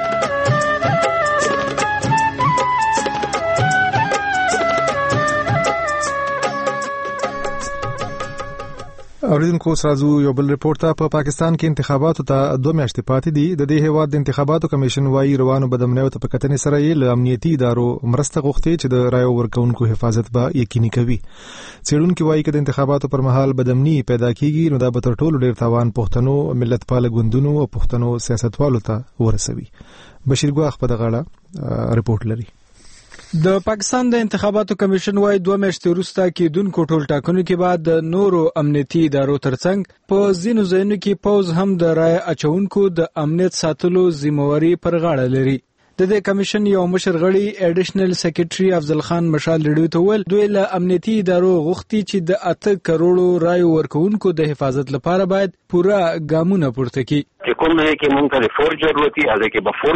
اوریدونکو سازو یو بل ریپورت ته په پا پاکستان کې انتخاباتو ته دوه میاشتې پاتې دي. د دې هیواد د انتخاباتو کمیشن وايي روانو بدمنیو ته په کتنې سره یې له امنیتي ادارو مرسته غوښتي چې د رایو ورکونکو حفاظت به یقیني کوي. څېړونکي وايي چې د انتخاباتو پر مهال بدمني پیدا کیږي نو دا به تر ټولو ډیر تاوان پښتنو ملتپال ګوندونو او پښتنو سیاستوالو ته ورسوي. بشیر ګواخ په دغه اړه ریپورت لري. د پاکستان د انتخاباتو کمیشن وايي دوه میاشتې وروسته کېدونکو ټول ټاکنو کې بعد د نورو امنیتي ادارو ترڅنګ په ځینو ځایونو کې پوز هم د رای اچونکو د امنیت ساتلو ذمہواری پر غاړه لري. د دې کمیشن یو مشر غړي اډیشنل سیکریټري افضل خان مشال ریډیو ته ویل دوی له امنیتي ادارو غوښتي چې د اته کروڑو رای ورکوونکو د حفاظت لپاره باید پوره ګامونه پورته کړي. چې کوم نه کې مونږ ته فورج ضرورت دی، هغه کې به فورج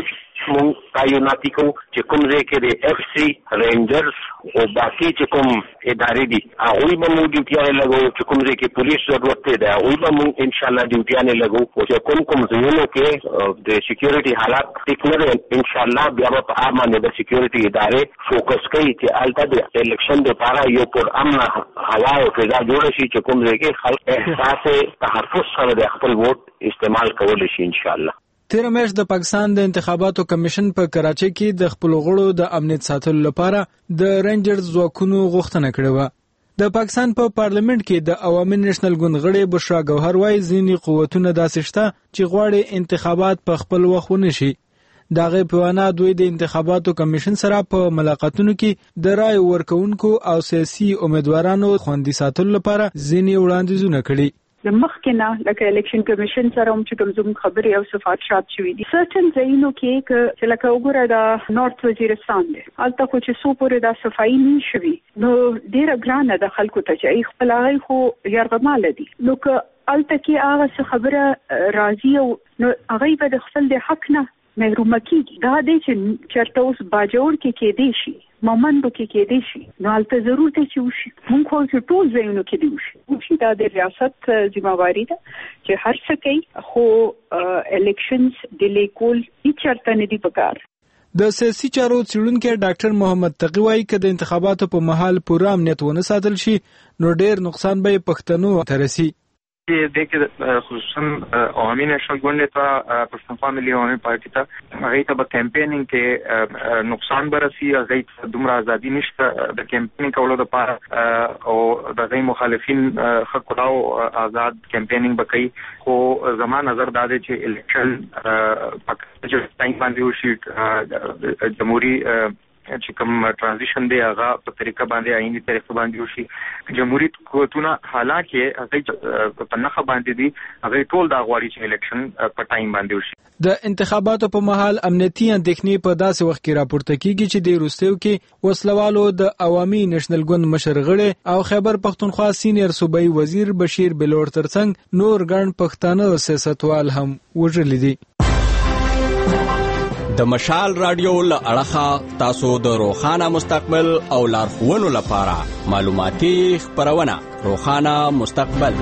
مونږ تعیناتي کوو چې کوم ځای کې د اف سی رینجرز او باقي چې کوم ادارې دي هغوی به مونږ ډیوټیانې لګوو، چې کوم ځای کې پولیس ضرورت دی د هغوی به مونږ انشاءالله ډیوټیانې لګوو، او چې کوم کوم ځایونو کې د سکیورټي حالات ټیک نه دی انشاءالله بیا به په هغه باندې د سکیورټي ادارې فوکس کوي چې هلته د الیکشن دپاره یو پر امنه هوا او فضا جوړه شي چې کوم ځای کې خلک احساس تحفظ سره د خپل ووټ استعمال کولی شي انشاءالله. تیر میاشت د پاکستان د انتخاباتو کمیشن په کراچۍ کې د خپل غړو د امنیت ساتلو لپاره د رینجرز ځواکونو غوښتنه کړې وه. د پاکستان په پا پارلیمنت کې د عوامي نېشنل ګوند غړي بشرا ګوهر وايي ځینې قوتونه داسې شته چې غواړي انتخابات په خپل وخت ونشي. د هغې په وینا دوی د انتخاباتو کمیشن سره په ملاقاتونو کې د رای ورکوونکو او سیاسي امیدوارانو خوندي ساتلو لپاره ځینې وړاندیزونه کړي. د مخکې نه لکه الیکشن کمیشن سره هم چې کوم زموږ خبرې او صفارشات شوي دي سرټن ځایونو کې چې لکه وګوره د نورث وزیرستان دی هلته خو چې څو پورې دا صفایي نه شوي نو ډېره ګرانه د خلکو ته چې خپل هغې خو یرغماله دي نو که هلته کې هغه څه خبره راځي او نو هغوی به د خپل د حق نه محرومه کېږي. دا دی چې چېرته اوس باجوړ کې کېدی شي مومندو کې کېدی شي نو هلته ضرور دی چې وشي. مونږ خو چې ټول ځایونو کې دی وشي وشي دا د ریاست ذمہواري ده چې هر څه کوي خو الیکشنز ډیلی کول هیڅ چېرته نه دي پکار. د سیاسي چارو څېړونکی ډاکټر محمد تقي وایي که د انتخاباتو په مهال پوره امنیت ونه ساتل شي نو ډېر نقصان به یې پښتنو ته رسي. देखिए خصوصا عوامي نېشنل ګوند ته پښتونخوا ملي عوامي پارټي ته هغې ته به کمپینینګ کې نقصان به رسي هغې ته دومره ازادي نشته د کمپینینګ کولو دپاره او د هغې مخالفین ښه کړاو آزاد کمپینینګ به کوي خو زما نظر دا دی چې الیکشن په ټایم باندې وشي جمهوري چې کوم ترانزیشن دی هغه په طریقه باندې آئینی طریقه باندې وشي. جمهوریت قوتونه حالانکه هغه په نخښه باندې دي هغه ټول دا غواړي چې الیکشن په ټایم باندې وشي. د انتخاباتو په مهال امنیتي اندېښنې په داسې وخت کې راپورته کیږي چې د وروستیو کې وسلوالو د عوامي نېشنل ګوند مشر غړی او خیبر پښتونخوا سینیر صوبایي وزیر بشیر بلور ترڅنګ نور ګڼ پښتانه سیاستوال هم وژلي دي. د مشال رادیو له اړخه تاسو د روخانه مستقبل او لارښوونو لپاره معلوماتي خپرونه روخانه مستقبل.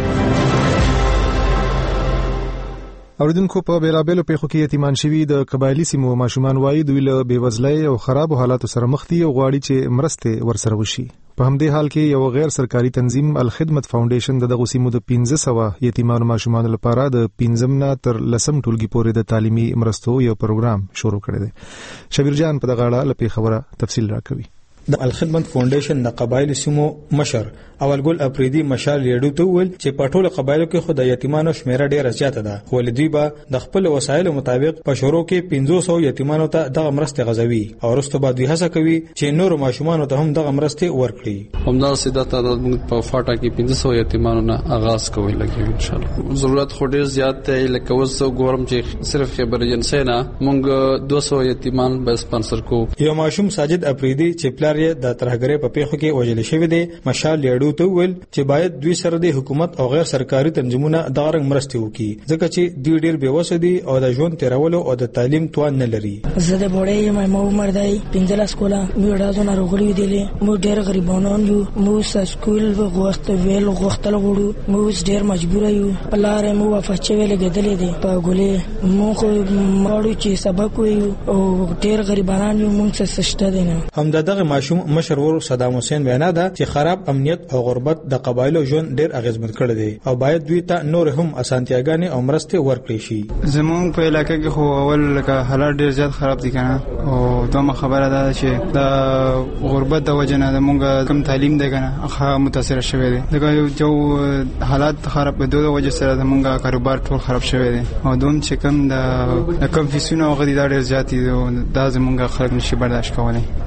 اوریدونکو په بیلابېلو پیښو کې یتیمان شوي د قبایلي سیمو ماشومان وایي دوی له بېوزلۍ او خرابو حالاتو سره مخ دي او غواړي چې مرستې ورسره وشي. په همدې حال کې یو غیر سرکاري تنظیم الخدمت فاونډیشن د دغه سیمو د پنځه سوه یتیمانو ماشومانو لپاره د پنځم نه تر لسم ټولګي پورې د تعلیمي مرستو یو پروګرام شروع کړی دی. شبیر جان په دغه اړه له پیښوره تفصیل راکوي. د الخدمت فاونډیشن د قبایلی سیمو مشر اولګل اپریدي مشال ریډو ته ویل چې په ټولو قبایلو کې خو د یتیمانو شمیره ډیره زیاته ده خو لدی به د خپل وسایلو مطابق په شروع کې پنځه سوه یتیمانو ته دغه مرستې غځوي او وروسته به دوی هڅه کوي چې نورو ماشومانو ته هم دغه مرستې ورکړي. همداسې دا تعداد موږ په فاټا کې پنځه سوه یتیمانو نه آغاز کوي لګي ان شاء الله. ضرورت خو ډیر زیات دی لکه اوس ګورم چې صرف خبر جنسي نه موږ دوه سوه یتیمان به سپانسر کو. یو ماشوم ساجد اپریدي چې پلار یې د ترهګرۍ په پیښو کې وژل شوی دی مشال ریډو ته ویل چې باید دوی سره د حکومت او غیر سرکاري تنظیمونه دغه رنګ مرستې وکړي ځکه چې دوی ډیر بېوسه دي او د ژوند تیرولو او د تعلیم توان نه لري. زه د بوډۍ یم ما عمر دی پنځلس کاله موږ ډېر ناروغلي دي موږ ډېر غریبانان یو موږ سکول وغوښت ویل غوښتل غواړو موږ ډېر مجبور یو پلار مو وفات شوی لګېدلې دي په ګولې موږ ماړو چې سبق وایو او ډېر غریبانان یو موږ څه سشته دي نه. هم دغه ماشوم مشر ور صدام حسین وینا ده چې خراب امنیت او غربت د قبایلو ژوند ډیر اغیزمن کړی دی او باید دوی ته نور هم اسانتیاګانې او مرستې ورکړي شي. زموږ په علاقې کې خو اول لکه حالات ډیر زیات خراب دي کنه او دومره خبره ده چې د غربت د وجه نه موږ کم تعلیم دی کنه هغه متاثر شوی دی دغه جو حالات خراب په دوه وجه سره موږ کاروبار ټول خراب شوی دی او دوم چې کم د کم فیسونه او غدي ډیر زیات دي دا زموږ خلک نشي برداشت کولای.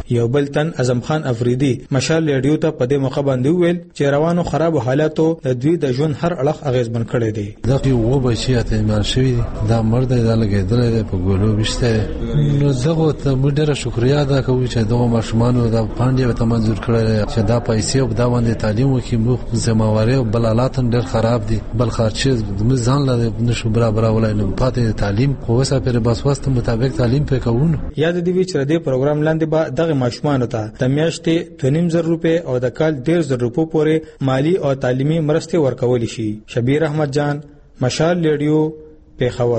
یو بل تن اعظم خان افریدي مشال ریډیو ته په دې موقع باندې ویل چې روانو خراب حالاتو د دوی د ژوند هر اړخ اغیزمن کړی دی. دا یو بچی ته ایمان شوی دا مرد د لګیدل په ګولو بشته نو زغه ته موږ ډېر شکریا ادا کوو چې دغه ماشومان د پاندې ته منزور کړل چې دا پیسې او دا باندې تعلیم وکي موږ ذمہواری او بلالات ډېر خراب دي بل خرچه د ځان له نشو برابر ولای نه پاتې تعلیم خو وسه پر بس واسطه مطابق تعلیم په کوون یاد دی چې د پروګرام لاندې به دغه ماشومان ته د میاشتې دوه نیم زره روپے او د کال ډېر زره روپو پورې مالی او تعلیمي مرستې ورکول شي. شبیر احمد جان مشال ریډیو پیښور.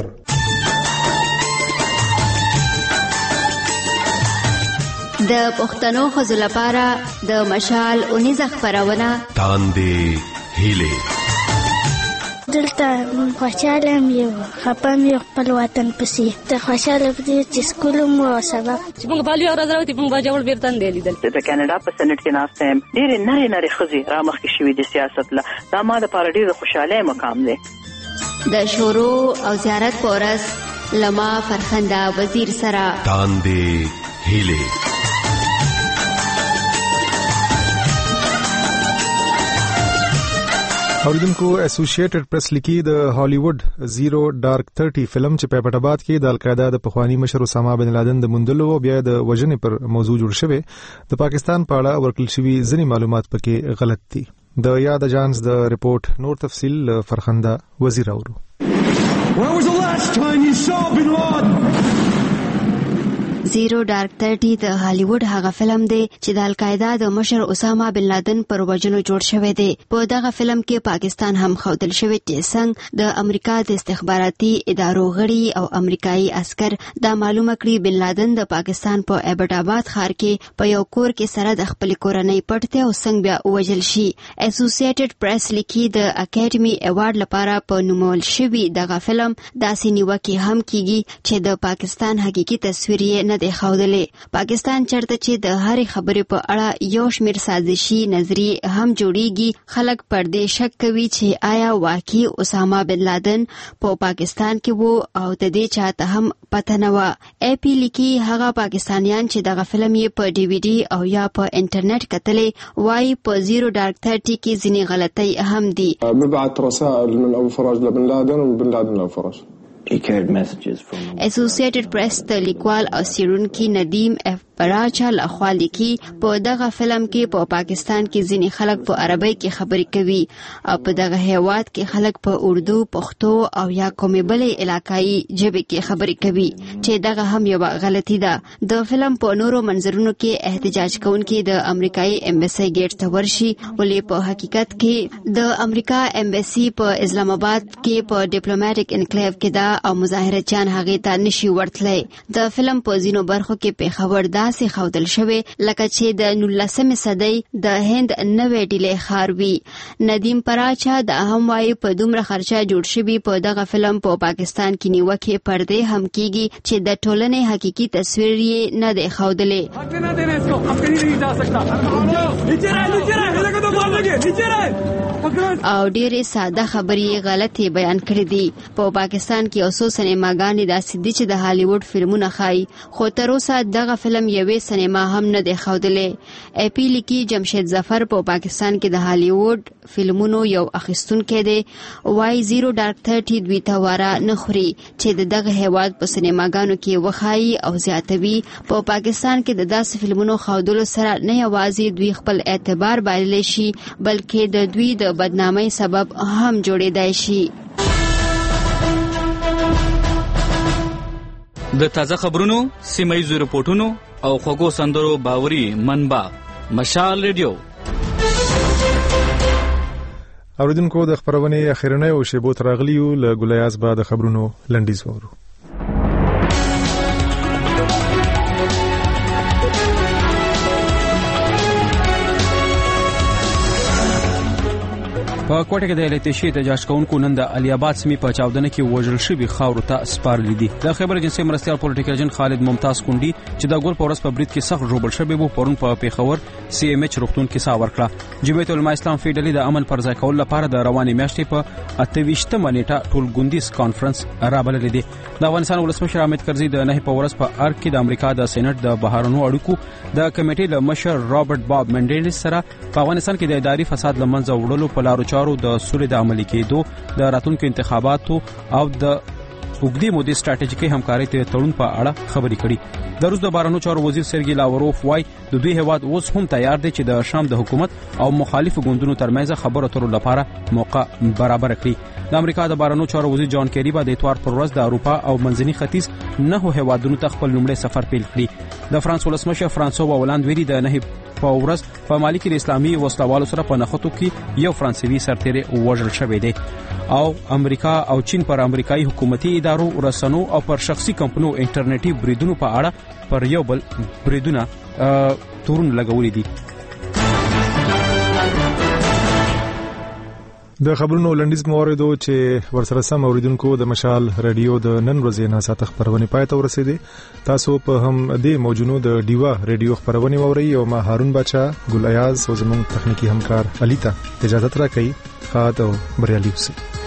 د پښتنو ښځو لپاره د مشال اونیزه خپرونه تاندې هیله دلته خوشاله یم خپم یو خپل وطن پسې ته خوشاله پدې چې سکول مو سبق چې موږ بالي اور راځو چې موږ باجوړ بیرتن دی لیدل د کاناډا په سنټ کې ناست یم ډېر نری نری خزي را مخ کې شوې د سیاست له دا ما د پاره ډېر خوشاله مقام دی. د شورو او زیارت پورس لما فرخنده وزیر سره تاندې هیله اوریدونکو اسوسییټډ پریس لیکي د هالیوډ زیرو ډارک تیرټی فلم چې په پټاباد کې د القاعده د پخوانی مشر اسامه بن لادن د مندلو بیا د وژنې پر موضوع جوړ شوی د پاکستان په اړه ورکړل شوی ځینې معلومات پکې غلط دي. د یاد اجانس د ریپورت نور تفصیل فرخنده وزیر اورو. زیرو ډارک تیرټی د هالیوډ هغه فلم دی چې د القاعده د مشر اسامه بن لادن پر وژنو جوړ شوی دی. په دغه فلم کې پاکستان هم ښودل شوی چې څنګه د امریکا د استخباراتي ادارو غړي او امریکایي عسكر دا معلومه کړي بن لادن د پاکستان په ایبټ آباد ښار کې په یو کور کې سره د خپل کورنۍ پټ او څنګه بیا وژل شي. اسوسییټډ پریس لیکي د اکیډمي ایوارډ لپاره په نومول شوی دغه فلم داسې نیوکه هم کیږي چې د پاکستان حقيقي تصویر یې نه دی ښودلې. پاکستان چرته چې د هرې خبرې په اړه یو شمېر سازشي نظریې هم جوړیږي. خلک پر دې شک کوي چې آیا واقعي اسامه بن لادن په پاکستان کې وو او د دې چاته هم پته نه وه. ای پی لیکي هغه پاکستانیان چې دغه فلم یې په ډي وي ډي او یا په انټرنیټ کتلې وایي په زیرو ډارک تیرټی کې ځینې غلطۍ هم دي. ببعث رسائل من ابو فرج لبن لادن وبن لادن لابو فرج. اسوسییټډ پریس د لیکوال او څېړونکي ندیم اف براچا لخوا لیکي په دغه فلم کې په پاکستان کې ځینې خلک په عربی کې خبرې کوي او په دغه هیواد کې خلک په اردو پښتو او یا کومې بلې علاقایي ژبې کې خبرې کوي چې دغه هم یو غلطي ده. د فلم په نورو منظرونو کې احتجاج کوونکي د امریکایي ایمبیسي ګیټ ته ورشي ولې په حقیقت کې د امریکا ایمبیسي په اسلام آباد کې په ډیپلوماټیک انکلیو کې ده او مظاهرچیان هغې ته نشي ورتلی. د فلم په ځینو برخو کې پیښور داسې ښودل شوی لکه چې د نولسمې صدۍ د هند نوی ډیلی ښار وي. ندیم پراچا دا هم وایي په دومره خرچه جوړ شوي په دغه فلم په پاکستان کې نیوکې پر دې هم کیږي چې د ټولنې حقیقي تصویر یې نه دی ښودلی. او ډېرې ساده خبرې غلطې بیان کړې دي. په پاکستان کې اوسو سینماګانې داسې دي چې د هالیوډ فلمونه ښایي خو تر اوسه دغه فلم یوې سینما هم نه دی ښودلی. ای پی لیکي جمشید ظفر په پاکستان کې د هالیوډ فلمونو یو اخیستونکی دی. وایي زیرو ډارک تیرټی دوی ته واره نه خوري چې د دغه هیواد په سینماګانو کې وښایي او زیاتوي. په پاکستان کې د داسې فلمونو ښودلو سره نه یوازې دوی خپل اعتبار بایللی شي بلکې د دوی د بدنامۍ سبب هم جوړېدای شي. د تازه خبرونو، سیمایي رپورټونو او خوږو سندرو باوري منبع مشال ریډیو. اوریدونکو د خبرونې اخرنۍ او شیبو تراغلیو له ګلیاز بعد خبرونو لنډیز وورو. په کوټه کې د الاتشي احتجاج کوونکو نن د علي آباد سیمې په چاودنه کې وژل شوی خاور ته سپارل دي. د خبر اجنسی مرستيال پولیټیکل ایجنټ خالد ممتاز کونډي چې د ګول پورس په برید کې سخت جوړبل شوی وو پرون په پیښور سی ام ایچ روغتون کې سا ورکړه. جمعیت العلماء اسلام فیډلی د امن پر ځای کول لپاره د رواني میاشتې په اتهویشتمه نیټه ټول ګوندیز کانفرنس رابلل دي. د افغانستان ولسمشر حامد کرزي د نه په ورځ په ارګ کې د امریکا د سېنات د بهرنیو اړیکو د کمیټې له مشر رابرټ باب منډیلس سره په افغانستان کې د اداري فساد لمنځه وړلو په لارو چارو د سولې د عملي کېدو د راتلونکو انتخاباتو او د وګړي مودي ستراتیژیکي همکارۍ ته تړون په اړه خبرې کړي. د روس د بهرنیو چارو وزیر سرګي لاوروف وايي د دوی هواد اوس هم تیار دی چې د شام د حکومت او مخالفو ګوندونو ترمنځ خبرو اترو لپاره موقع برابر کړي. د امریکا د بهرنیو چارو وزیر جان کیری به د اتوار پر ورځ د اروپا او منځني ختیځ نه هوادونو ته خپل لومړی سفر پیل کړي. د فرانس ولسمشر فرانسوا هولند ویلي د نه په ورځ په مالي کې د اسلامي وسلوالو سره په نخښتو کې یو فرانسوي سرتیری وژل شوی دی او امریکا او چین پر امریکایي حکومتي ادارو رسنو او پر شخصي کمپنیو انټرنیټي بریدونو په اړه پر یو بل بریدونه تورن لګولې دي. د خبرونو لنډیز موردو چې ورسره سم اوریدونکو د مشال رادیو د نن ورځې نه ساته خبرونه پای ته ورسېدي. تاسو په هم د موجونو د ډیوا رادیو خبرونه موري او ما هارون بچا ګل ایاز او زموږ تخنیکی همکار علی ته اجازه ترا کوي. خاطر بریالي اوسئ.